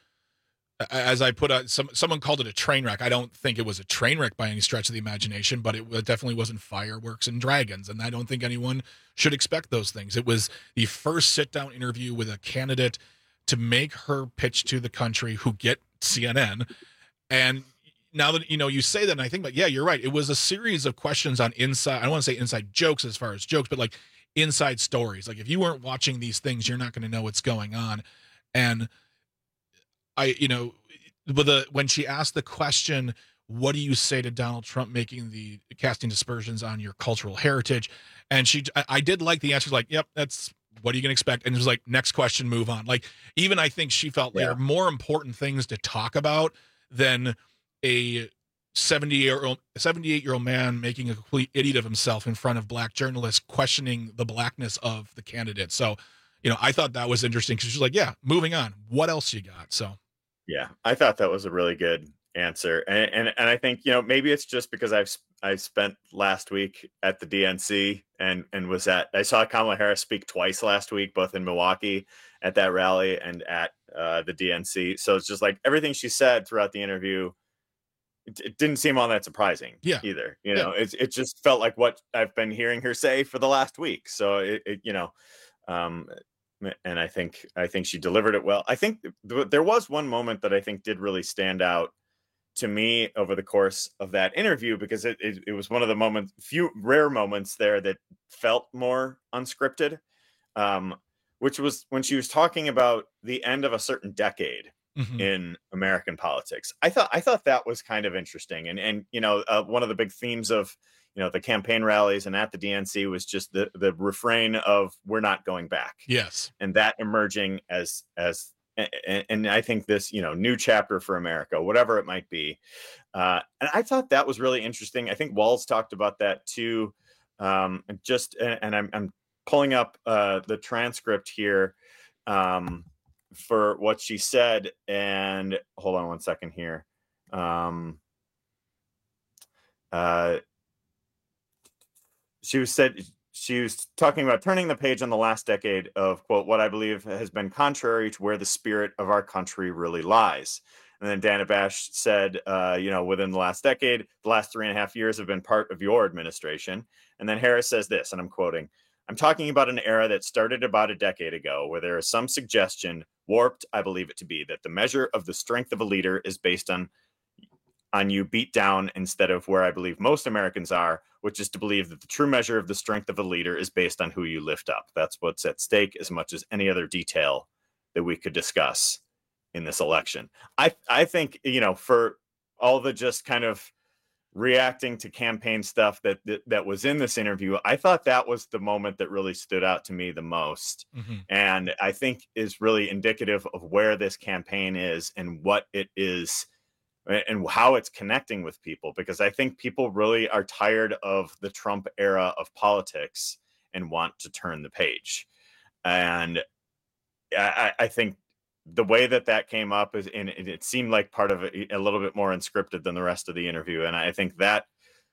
as I put out, some, someone called it a train wreck. I don't think it was a train wreck by any stretch of the imagination, but it definitely wasn't fireworks and dragons. And I don't think anyone should expect those things. It was the first sit down interview with a candidate to make her pitch to the country, who get C N N. And now that, you know, you say that, and I think, but yeah, you're right. It was a series of questions on inside, I don't want to say inside jokes as far as jokes, but like inside stories. Like, if you weren't watching these things, you're not going to know what's going on. And I, you know, but the, when she asked the question, what do you say to Donald Trump making the casting dispersions on your cultural heritage? And she, I, I did like the answer, like, yep, that's, what are you going to expect? And it was like, next question, move on. Like, even I think she felt yeah. there are more important things to talk about than a seventy-year-old, seventy-eight-year-old man making a complete idiot of himself in front of black journalists, questioning the blackness of the candidate. So, you know, I thought that was interesting, because she's like, yeah, moving on. What else you got? So, yeah, I thought that was a really good answer. And, and, and I think, you know, maybe it's just because I've, I spent last week at the D N C and, and was at, I saw Kamala Harris speak twice last week, both in Milwaukee at that rally and at uh, the D N C. So it's just like everything she said throughout the interview it, it didn't seem all that surprising yeah. either. You yeah. know, it, it just felt like what I've been hearing her say for the last week. So it, it you know, um, and I think, I think she delivered it well. I think th- there was one moment that I think did really stand out to me over the course of that interview, because it, it, it was one of the moments, few rare moments there that felt more unscripted, um, which was when she was talking about the end of a certain decade mm-hmm. in American politics. I thought, I thought that was kind of interesting. And, and, you know, uh, one of the big themes of, you know, the campaign rallies and at the D N C was just the, the refrain of "we're not going back." Yes. And that emerging as, as, And, and I think this, you know, new chapter for America, whatever it might be. Uh, and I thought that was really interesting. I think Walz talked about that too. Um, just, and, and I'm, I'm pulling up uh, the transcript here um, for what she said. And hold on one second here. Um, uh, she was said, She was talking about turning the page on the last decade of, quote, what I believe has been contrary to where the spirit of our country really lies. And then Dana Bash said, uh, you know, within the last decade, the last three and a half years have been part of your administration. And then Harris says this, and I'm quoting, "I'm talking about an era that started about a decade ago where there is some suggestion, warped, I believe it to be, that the measure of the strength of a leader is based on on you beat down instead of where I believe most Americans are, which is to believe that the true measure of the strength of a leader is based on who you lift up. That's what's at stake as much as any other detail that we could discuss in this election." I, I think, you know, for all the just kind of reacting to campaign stuff that, that, that was in this interview, I thought that was the moment that really stood out to me the most. Mm-hmm. And I think is really indicative of where this campaign is and what it is and how it's connecting with people, because I think people really are tired of the Trump era of politics and want to turn the page. And I, I think the way that that came up is, and it seemed like part of it a little bit more unscripted than the rest of the interview. And I think that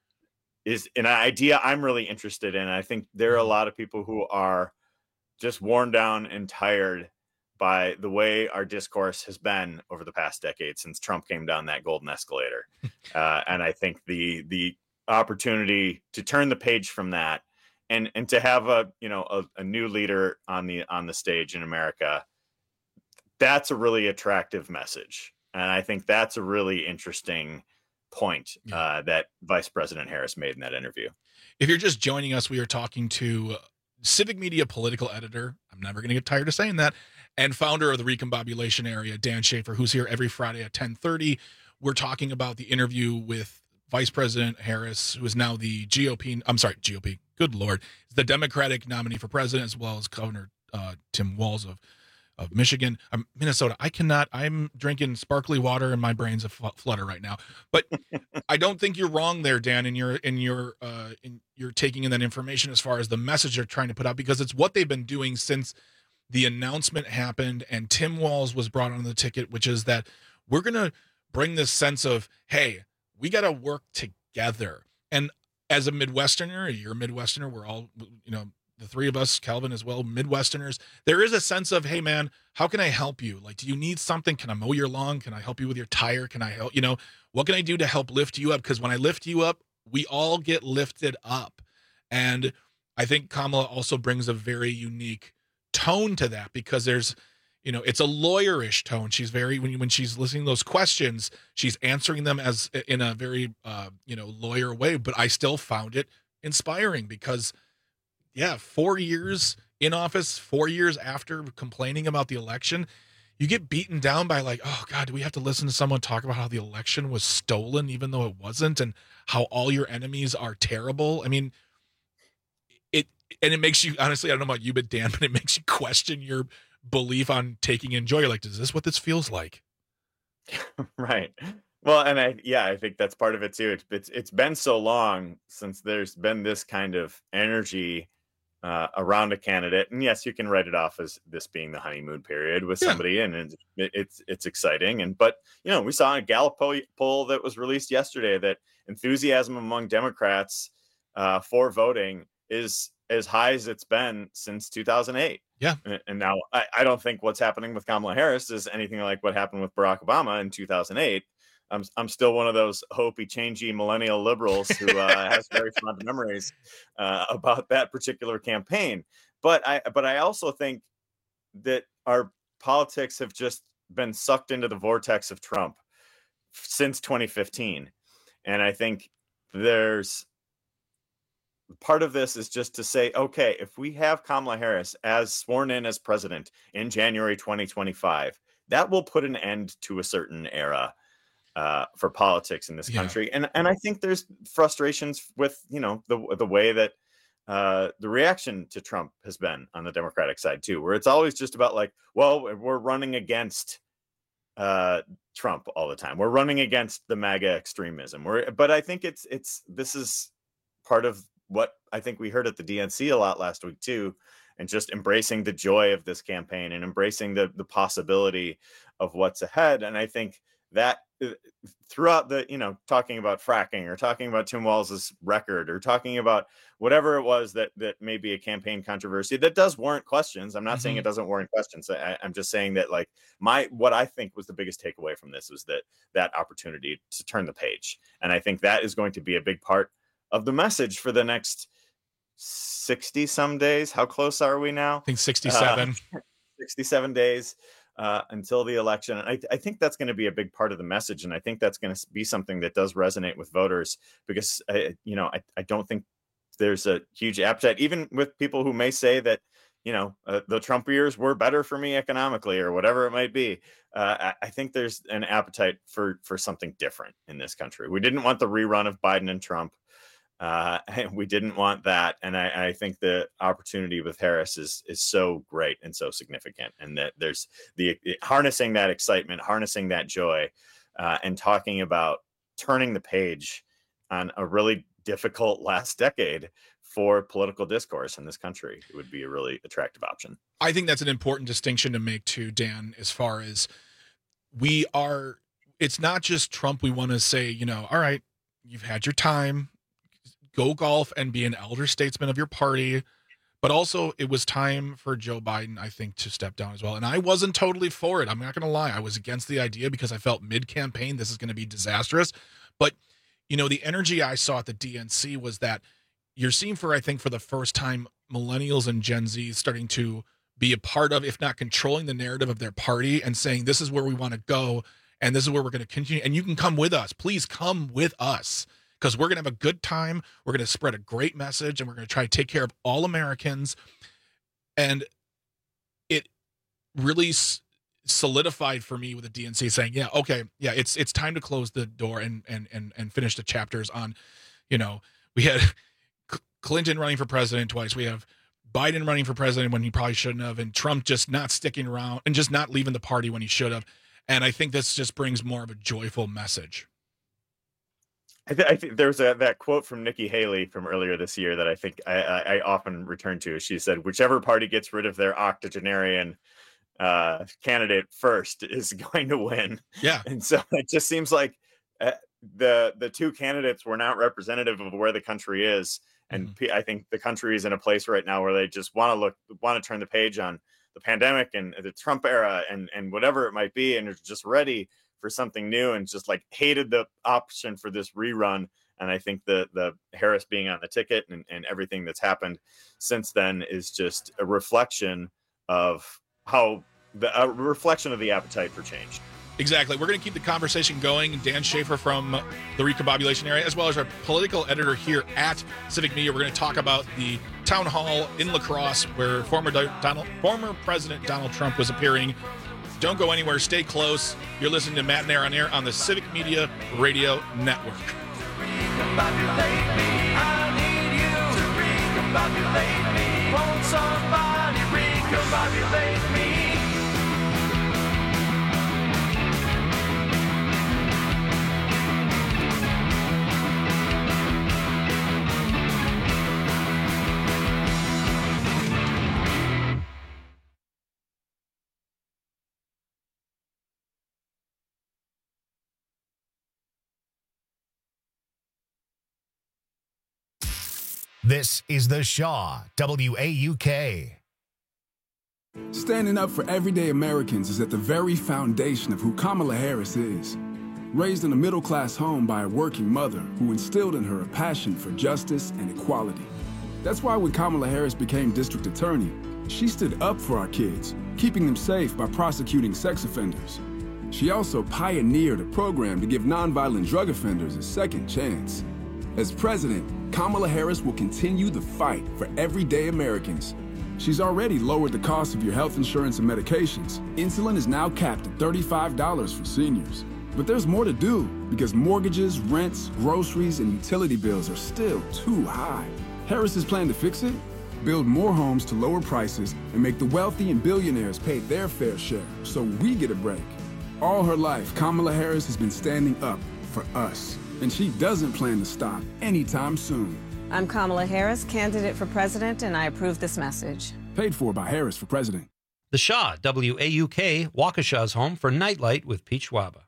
is an idea I'm really interested in. I think there are a lot of people who are just worn down and tired by the way our discourse has been over the past decade since Trump came down that golden escalator. Uh, and I think the the opportunity to turn the page from that and and to have a, you know, a, a new leader on the on the stage in America, that's a really attractive message. And I think that's a really interesting point uh, that Vice President Harris made in that interview. If you're just joining us, we are talking to Civic Media political editor, I'm never going to get tired of saying that, and founder of the Recombobulation Area, Dan Schaefer, who's here every Friday at ten thirty. We're talking about the interview with Vice President Harris, who is now the G O P, I'm sorry, G O P, good Lord, the Democratic nominee for president, as well as Governor uh, Tim Walz of, of Michigan, um, Minnesota. I cannot, I'm drinking sparkly water and my brain's a f- flutter right now. But I don't think you're wrong there, Dan, in your, in your, uh, in you're taking in that information as far as the message they're trying to put out, because it's what they've been doing since the announcement happened and Tim Walz was brought on the ticket, which is that we're going to bring this sense of, hey, we got to work together. And as a Midwesterner, you're a Midwesterner, we're all, you know, the three of us, Calvin as well, Midwesterners, there is a sense of, hey man, how can I help you? Like, do you need something? Can I mow your lawn? Can I help you with your tire? Can I help, you know, what can I do to help lift you up? Because when I lift you up, we all get lifted up. And I think Kamala also brings a very unique tone to that, because there's, you know, it's a lawyerish tone. She's very, when, when she's listening to those questions, she's answering them as in a very, uh, you know, lawyer way, but I still found it inspiring because yeah, four years in office, four years after complaining about the election, you get beaten down by like, oh God, do we have to listen to someone talk about how the election was stolen, even though it wasn't, and how all your enemies are terrible? I mean, it, and it makes you, honestly, I don't know about you, but Dan, but it makes you question your belief on taking in joy. You're like, is this what this feels like? Right. Well, and I, yeah, I think that's part of it too. It's, it's, it's been so long since there's been this kind of energy uh, around a candidate. And yes, you can write it off as this being the honeymoon period with Yeah. somebody, and it's, it's, it's exciting. And, but, you know, we saw a Gallup poll, poll that was released yesterday that enthusiasm among Democrats uh, for voting is as high as it's been since two thousand eight. Yeah. And, and now I, I don't think what's happening with Kamala Harris is anything like what happened with Barack Obama in two thousand eight. I'm I'm still one of those hopey, changey millennial liberals who uh, has very fond memories uh, about that particular campaign. But I but I also think that our politics have just been sucked into the vortex of Trump since twenty fifteen, and I think there's part of this is just to say, okay, if we have Kamala Harris as sworn in as president in January twenty twenty-five, that will put an end to a certain era uh, for politics in this Yeah. country. And and I think there's frustrations with, you know, the the way that uh, the reaction to Trump has been on the Democratic side too, where it's always just about like, well, we're running against uh, Trump all the time. We're running against the MAGA extremism. We're, but I think it's it's this is part of what I think we heard at the D N C a lot last week too, and just embracing the joy of this campaign and embracing the the possibility of what's ahead. And I think that uh, throughout the, you know, talking about fracking or talking about Tim Walls's record or talking about whatever it was that that may be a campaign controversy that does warrant questions. I'm not saying Mhm. it doesn't warrant questions. I, I'm just saying that like my what I think was the biggest takeaway from this was that that opportunity to turn the page. And I think that is going to be a big part of the message for the next sixty some days. How close are we now? I think sixty-seven. Uh, sixty-seven days uh, until the election. And I, I think that's going to be a big part of the message. And I think that's going to be something that does resonate with voters because, I, you know, I, I don't think there's a huge appetite, even with people who may say that, you know, uh, the Trump years were better for me economically or whatever it might be. Uh, I, I think there's an appetite for for something different in this country. We didn't want the rerun of Biden and Trump. Uh, and we didn't want that. And I, I think the opportunity with Harris is is so great and so significant. And that there's the it, harnessing that excitement, harnessing that joy, uh, and talking about turning the page on a really difficult last decade for political discourse in this country. It would be a really attractive option. I think that's an important distinction to make too, Dan, as far as we are, it's not just Trump. We want to say, you know, all right, you've had your time, go golf and be an elder statesman of your party. But also it was time for Joe Biden, I think, to step down as well. And I wasn't totally for it. I'm not going to lie. I was against the idea because I felt mid-campaign this is going to be disastrous. But, you know, the energy I saw at the D N C was that you're seeing for, I think, for the first time, millennials and Gen Z starting to be a part of, if not controlling the narrative of their party and saying, this is where we want to go. And this is where we're going to continue. And you can come with us. Please come with us. Because we're going to have a good time. We're going to spread a great message, and we're going to try to take care of all Americans. And it really s- solidified for me with the D N C saying, yeah, okay, yeah, it's it's time to close the door and and and and finish the chapters on, you know, we had C- Clinton running for president twice. We have Biden running for president when he probably shouldn't have, and Trump just not sticking around and just not leaving the party when he should have. And I think this just brings more of a joyful message. I, th- I think there's a, that quote from Nikki Haley from earlier this year that I think I, I, I often return to. She said, whichever party gets rid of their octogenarian uh, candidate first is going to win. Yeah. And so it just seems like uh, the the two candidates were not representative of where the country is. And Mm-hmm. P- I think the country is in a place right now where they just want to look, want to turn the page on the pandemic and the Trump era and, and whatever it might be. And are just ready for something new and just like hated the option for this rerun. And I think the the Harris being on the ticket and, and everything that's happened since then is just a reflection of how the a reflection of the appetite for change. Exactly. We're going to keep the conversation going. Dan Schaefer from the Recombobulation area, as well as our political editor here at Civic Media. We're going to talk about the town hall in La Crosse where former Donald, former President Donald Trump was appearing. Don't go anywhere. Stay close. You're listening to Matt and Air on Air on the Civic Media Radio Network. Recombobulate me. I need you to recombobulate me. Won't somebody recombobulate me? This is The Shaw, W A U K. Standing up for everyday Americans is at the very foundation of who Kamala Harris is. raised in a middle-class home by a working mother who instilled in her a passion for justice and equality. That's why when Kamala Harris became district attorney, she stood up for our kids, keeping them safe by prosecuting sex offenders. She also pioneered a program to give nonviolent drug offenders a second chance. As president, Kamala Harris will continue the fight for everyday Americans. She's already lowered the cost of your health insurance and medications. Insulin is now capped at thirty-five dollars for seniors. But there's more to do because mortgages, rents, groceries, and utility bills are still too high. Harris's plan to fix it? Build more homes to lower prices and make the wealthy and billionaires pay their fair share so we get a break. All her life, Kamala Harris has been standing up for us, and she doesn't plan to stop anytime soon. I'm Kamala Harris, candidate for president, and I approve this message. Paid for by Harris for president. The Shaw, W A U K, Waukesha's home for Nightlight with Pete Schwaba.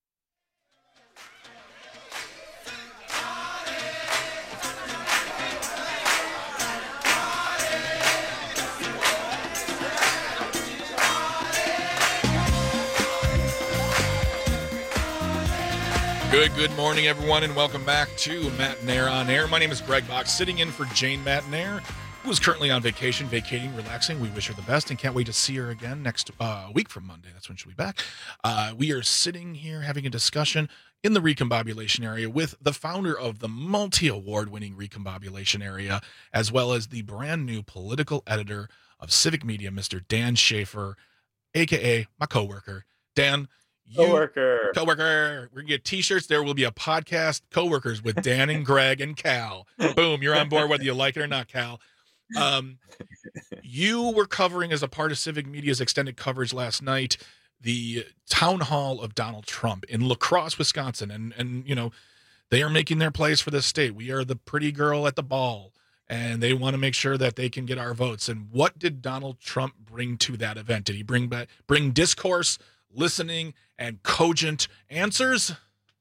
Good, good morning, everyone, and welcome back to Matt Nair on Air. My name is Greg Box, sitting in for Jane Matt Nair, who is currently on vacation, vacating, relaxing. We wish her the best and can't wait to see her again next uh, week from Monday. That's when she'll be back. Uh, we are sitting here having a discussion in the Recombobulation Area with the founder of the multi-award-winning Recombobulation Area, as well as the brand new political editor of Civic Media, Mister Dan Schaefer, a k a my coworker. Dan, You, Coworker. Coworker. We're going to get t-shirts. There will be a podcast, Coworkers, with Dan and Greg and Cal. Boom. You're on board whether you like it or not, Cal. Um, you were covering, as a part of Civic Media's extended coverage last night, the town hall of Donald Trump in La Crosse, Wisconsin. And, and you know, they are making their plays for this state. We are the pretty girl at the ball, and they want to make sure that they can get our votes. And what did Donald Trump bring to that event? Did he bring back, bring discourse, listening, and cogent answers?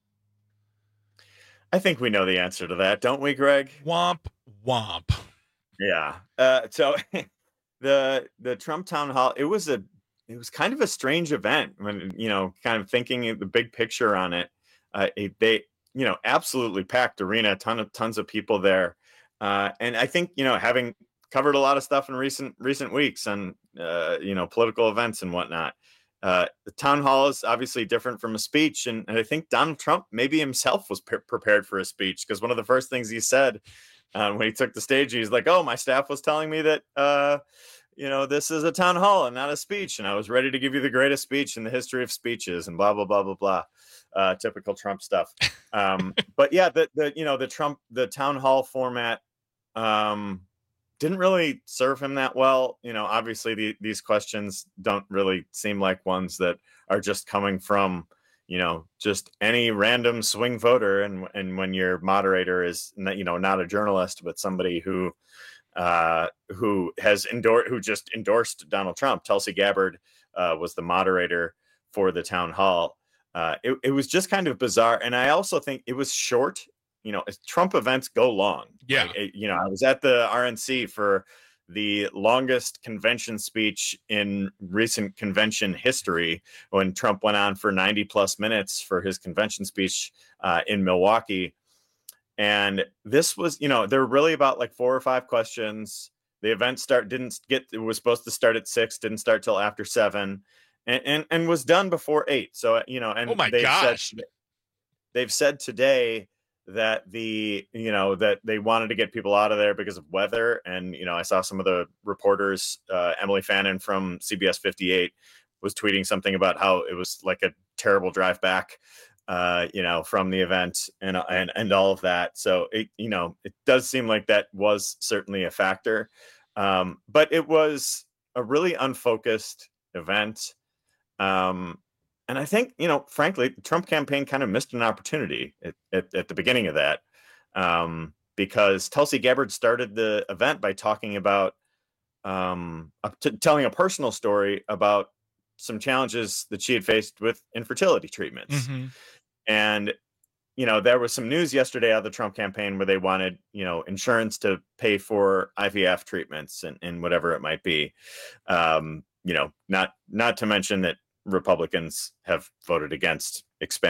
I think we know the answer to that, don't we, Greg? Womp womp. Yeah. Uh, so the the Trump town hall, it was a it was kind of a strange event when, you know, kind of thinking the big picture on it. Uh, it they you know absolutely packed arena, ton of tons of people there, uh, and I think, you know, having covered a lot of stuff in recent recent weeks on uh, you know political events and whatnot. Uh, the town hall is obviously different from a speech, and, and I think Donald Trump maybe himself was pre- prepared for a speech, because one of the first things he said uh, when he took the stage, he's like, "Oh, my staff was telling me that uh, you know this is a town hall and not a speech, and I was ready to give you the greatest speech in the history of speeches," and blah blah blah blah blah. Uh, typical Trump stuff. Um, but yeah, the the you know the Trump the town hall format. Um, Didn't really serve him that well. You know, obviously the, these questions don't really seem like ones that are just coming from, you know, just any random swing voter. And and when your moderator is, not, you know, not a journalist, but somebody who uh, who has endorsed, who just endorsed Donald Trump. Tulsi Gabbard uh, was the moderator for the town hall. Uh, it, it was just kind of bizarre. And I also think it was short. You know, Trump events go long. Yeah. Like, you know, I was at the R N C for the longest convention speech in recent convention history, when Trump went on for ninety plus minutes for his convention speech uh, in Milwaukee. And this was, you know, there were really about like four or five questions. The event start didn't get, it was supposed to start at six, didn't start till after seven, and, and, and was done before eight. So, you know, and oh my they've gosh, said, they've said today that the, you know, that they wanted to get people out of there because of weather. And, you know, I saw some of the reporters, uh, Emily Fannin from C B S fifty-eight was tweeting something about how it was like a terrible drive back, uh, you know, from the event and, and, and all of that. So it, you know, it does seem like that was certainly a factor. Um, but it was a really unfocused event. Um, And I think, you know, frankly, the Trump campaign kind of missed an opportunity at, at, at the beginning of that, um, because Tulsi Gabbard started the event by talking about, um, uh, t- telling a personal story about some challenges that she had faced with infertility treatments. Mm-hmm. And, you know, there was some news yesterday out of the Trump campaign where they wanted, you know, insurance to pay for I V F treatments and, and whatever it might be. Um, you know, not not to mention that Republicans have voted against expanding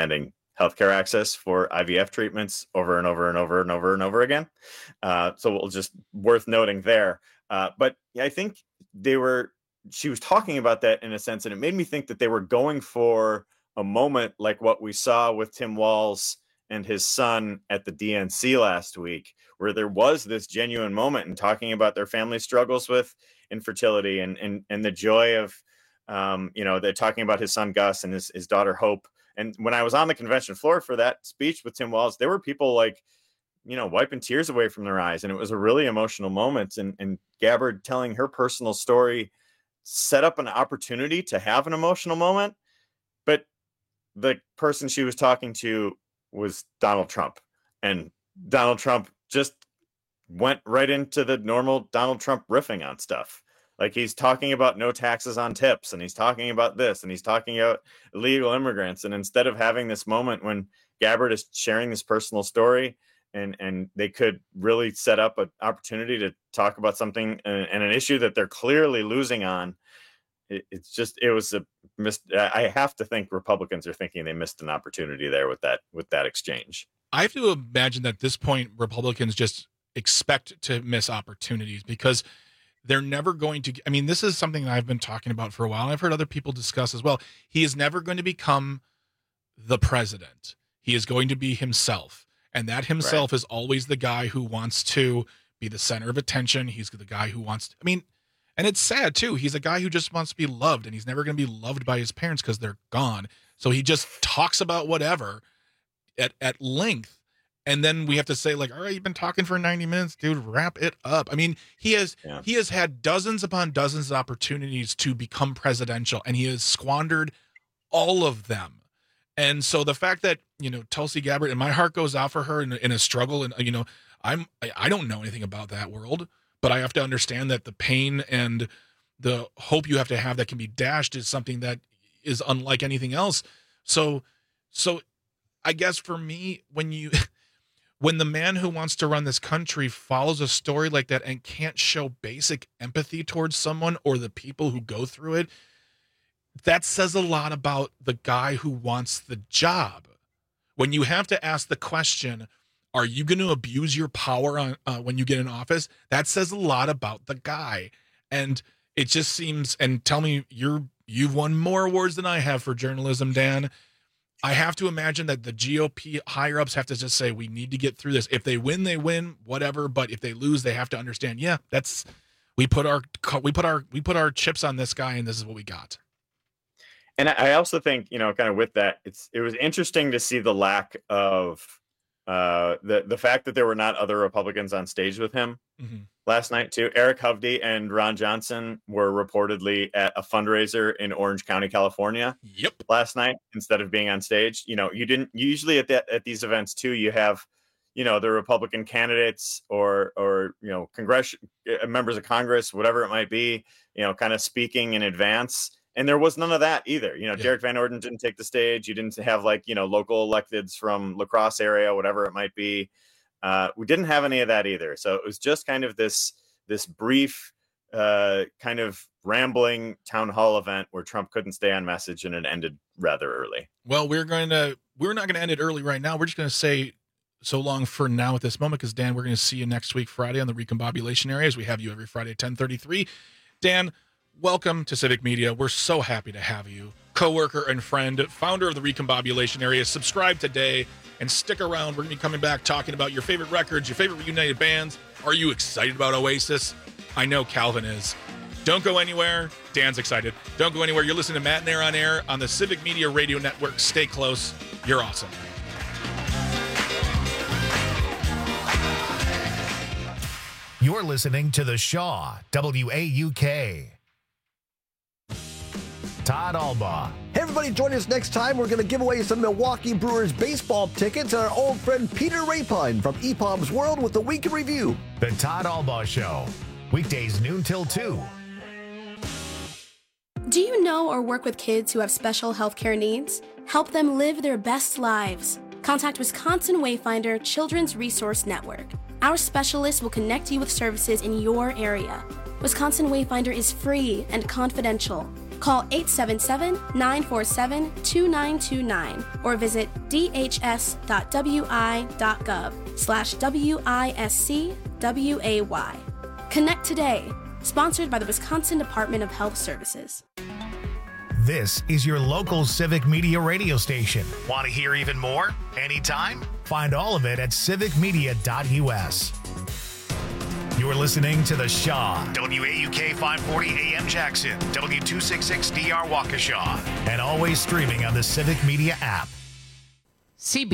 healthcare access for I V F treatments over and over and over and over and over again. Uh, so we'll just worth noting there. Uh, but I think they were, she was talking about that in a sense, and it made me think that they were going for a moment like what we saw with Tim Walz and his son at the D N C last week, where there was this genuine moment in talking about their family struggles with infertility and and, and the joy of, um, you know, they're talking about his son Gus and his, his daughter Hope. And when I was on the convention floor for that speech with Tim Walz, there were people like, you know, wiping tears away from their eyes. And it was a really emotional moment. And, and Gabbard telling her personal story set up an opportunity to have an emotional moment. But the person she was talking to was Donald Trump. And Donald Trump just went right into the normal Donald Trump riffing on stuff. Like he's talking about no taxes on tips, and he's talking about this, and he's talking about illegal immigrants. And instead of having this moment when Gabbard is sharing this personal story, and and they could really set up an opportunity to talk about something and, and an issue that they're clearly losing on, it, it's just, it was a missed. I have to think Republicans are thinking they missed an opportunity there with that, with that exchange. I have to imagine that at this point, Republicans just expect to miss opportunities because they're never going to, I mean, this is something that I've been talking about for a while. I've heard other people discuss as well. He is never going to become the president. He is going to be himself. And that himself right. is always the guy who wants to be the center of attention. He's the guy who wants to, I mean, and it's sad too. He's a guy who just wants to be loved, and he's never going to be loved by his parents because they're gone. So he just talks about whatever at, at length. And then we have to say, like, all right, you've been talking for ninety minutes, dude, wrap it up. I mean, he has yeah. he has had dozens upon dozens of opportunities to become presidential, and he has squandered all of them. And so the fact that, you know, Tulsi Gabbard, and my heart goes out for her in, in a struggle, and, you know, I'm I, I don't know anything about that world, but I have to understand that the pain and the hope you have to have that can be dashed is something that is unlike anything else. So, so I guess for me, when you... When the man who wants to run this country follows a story like that and can't show basic empathy towards someone or the people who go through it, that says a lot about the guy who wants the job. When you have to ask the question, are you going to abuse your power on, uh, when you get in office? That says a lot about the guy. And it just seems, and tell me, you're, you've won more awards than I have for journalism, Dan. I have to imagine that the G O P higher-ups have to just say, we need to get through this. If they win, they win, whatever. But if they lose, they have to understand, yeah, that's, we put our, we put our, we put our chips on this guy, and this is what we got. And I also think, you know, kind of with that, it's, it was interesting to see the lack of uh, the, the fact that there were not other Republicans on stage with him mm-hmm. last night too. Eric Hovde and Ron Johnson were reportedly at a fundraiser in Orange County, California. Yep. Last night, instead of being on stage. You know, you didn't usually at that, at these events too, you have, you know, the Republican candidates or, or, you know, Congress members of Congress, whatever it might be, you know, kind of speaking in advance. And there was none of that either. You know, yeah. Derek Van Orden didn't take the stage. You didn't have like, you know, local electeds from La Crosse area, whatever it might be. Uh, we didn't have any of that either. So it was just kind of this, this brief uh, kind of rambling town hall event where Trump couldn't stay on message, and it ended rather early. Well, we're going to, we're not going to end it early right now. We're just going to say so long for now at this moment, because Dan, we're going to see you next week, Friday, on the Recombobulation Area, as we have you every Friday at ten thirty-three. Dan, welcome to Civic Media. We're so happy to have you. Coworker and friend, founder of the Recombobulation Area. Subscribe today and stick around. We're going to be coming back talking about your favorite records, your favorite reunited bands. Are you excited about Oasis? I know Calvin is. Don't go anywhere. Dan's excited. Don't go anywhere. You're listening to Matt and Air on Air on the Civic Media Radio Network. Stay close. You're awesome. You're listening to The Shaw, W A U K. Todd Albaugh. Hey, everybody, join us next time. We're going to give away some Milwaukee Brewers baseball tickets and our old friend Peter Rapine from E P O M's World with the Week in Review. The Todd Albaugh Show, weekdays noon till two. Do you know or work with kids who have special healthcare needs? Help them live their best lives. Contact Wisconsin Wayfinder Children's Resource Network. Our specialists will connect you with services in your area. Wisconsin Wayfinder is free and confidential. Call eight seven seven, nine four seven, two nine two nine or visit dhs.wi.gov slash W-I-S-C-W-A-Y. Connect today. Sponsored by the Wisconsin Department of Health Services. This is your local Civic Media radio station. Want to hear even more? Anytime? Find all of it at civic media dot U S. You're listening to The Shaw, W A U K five forty A M Jackson, W two sixty-six D R Waukesha, and always streaming on the Civic Media app. C B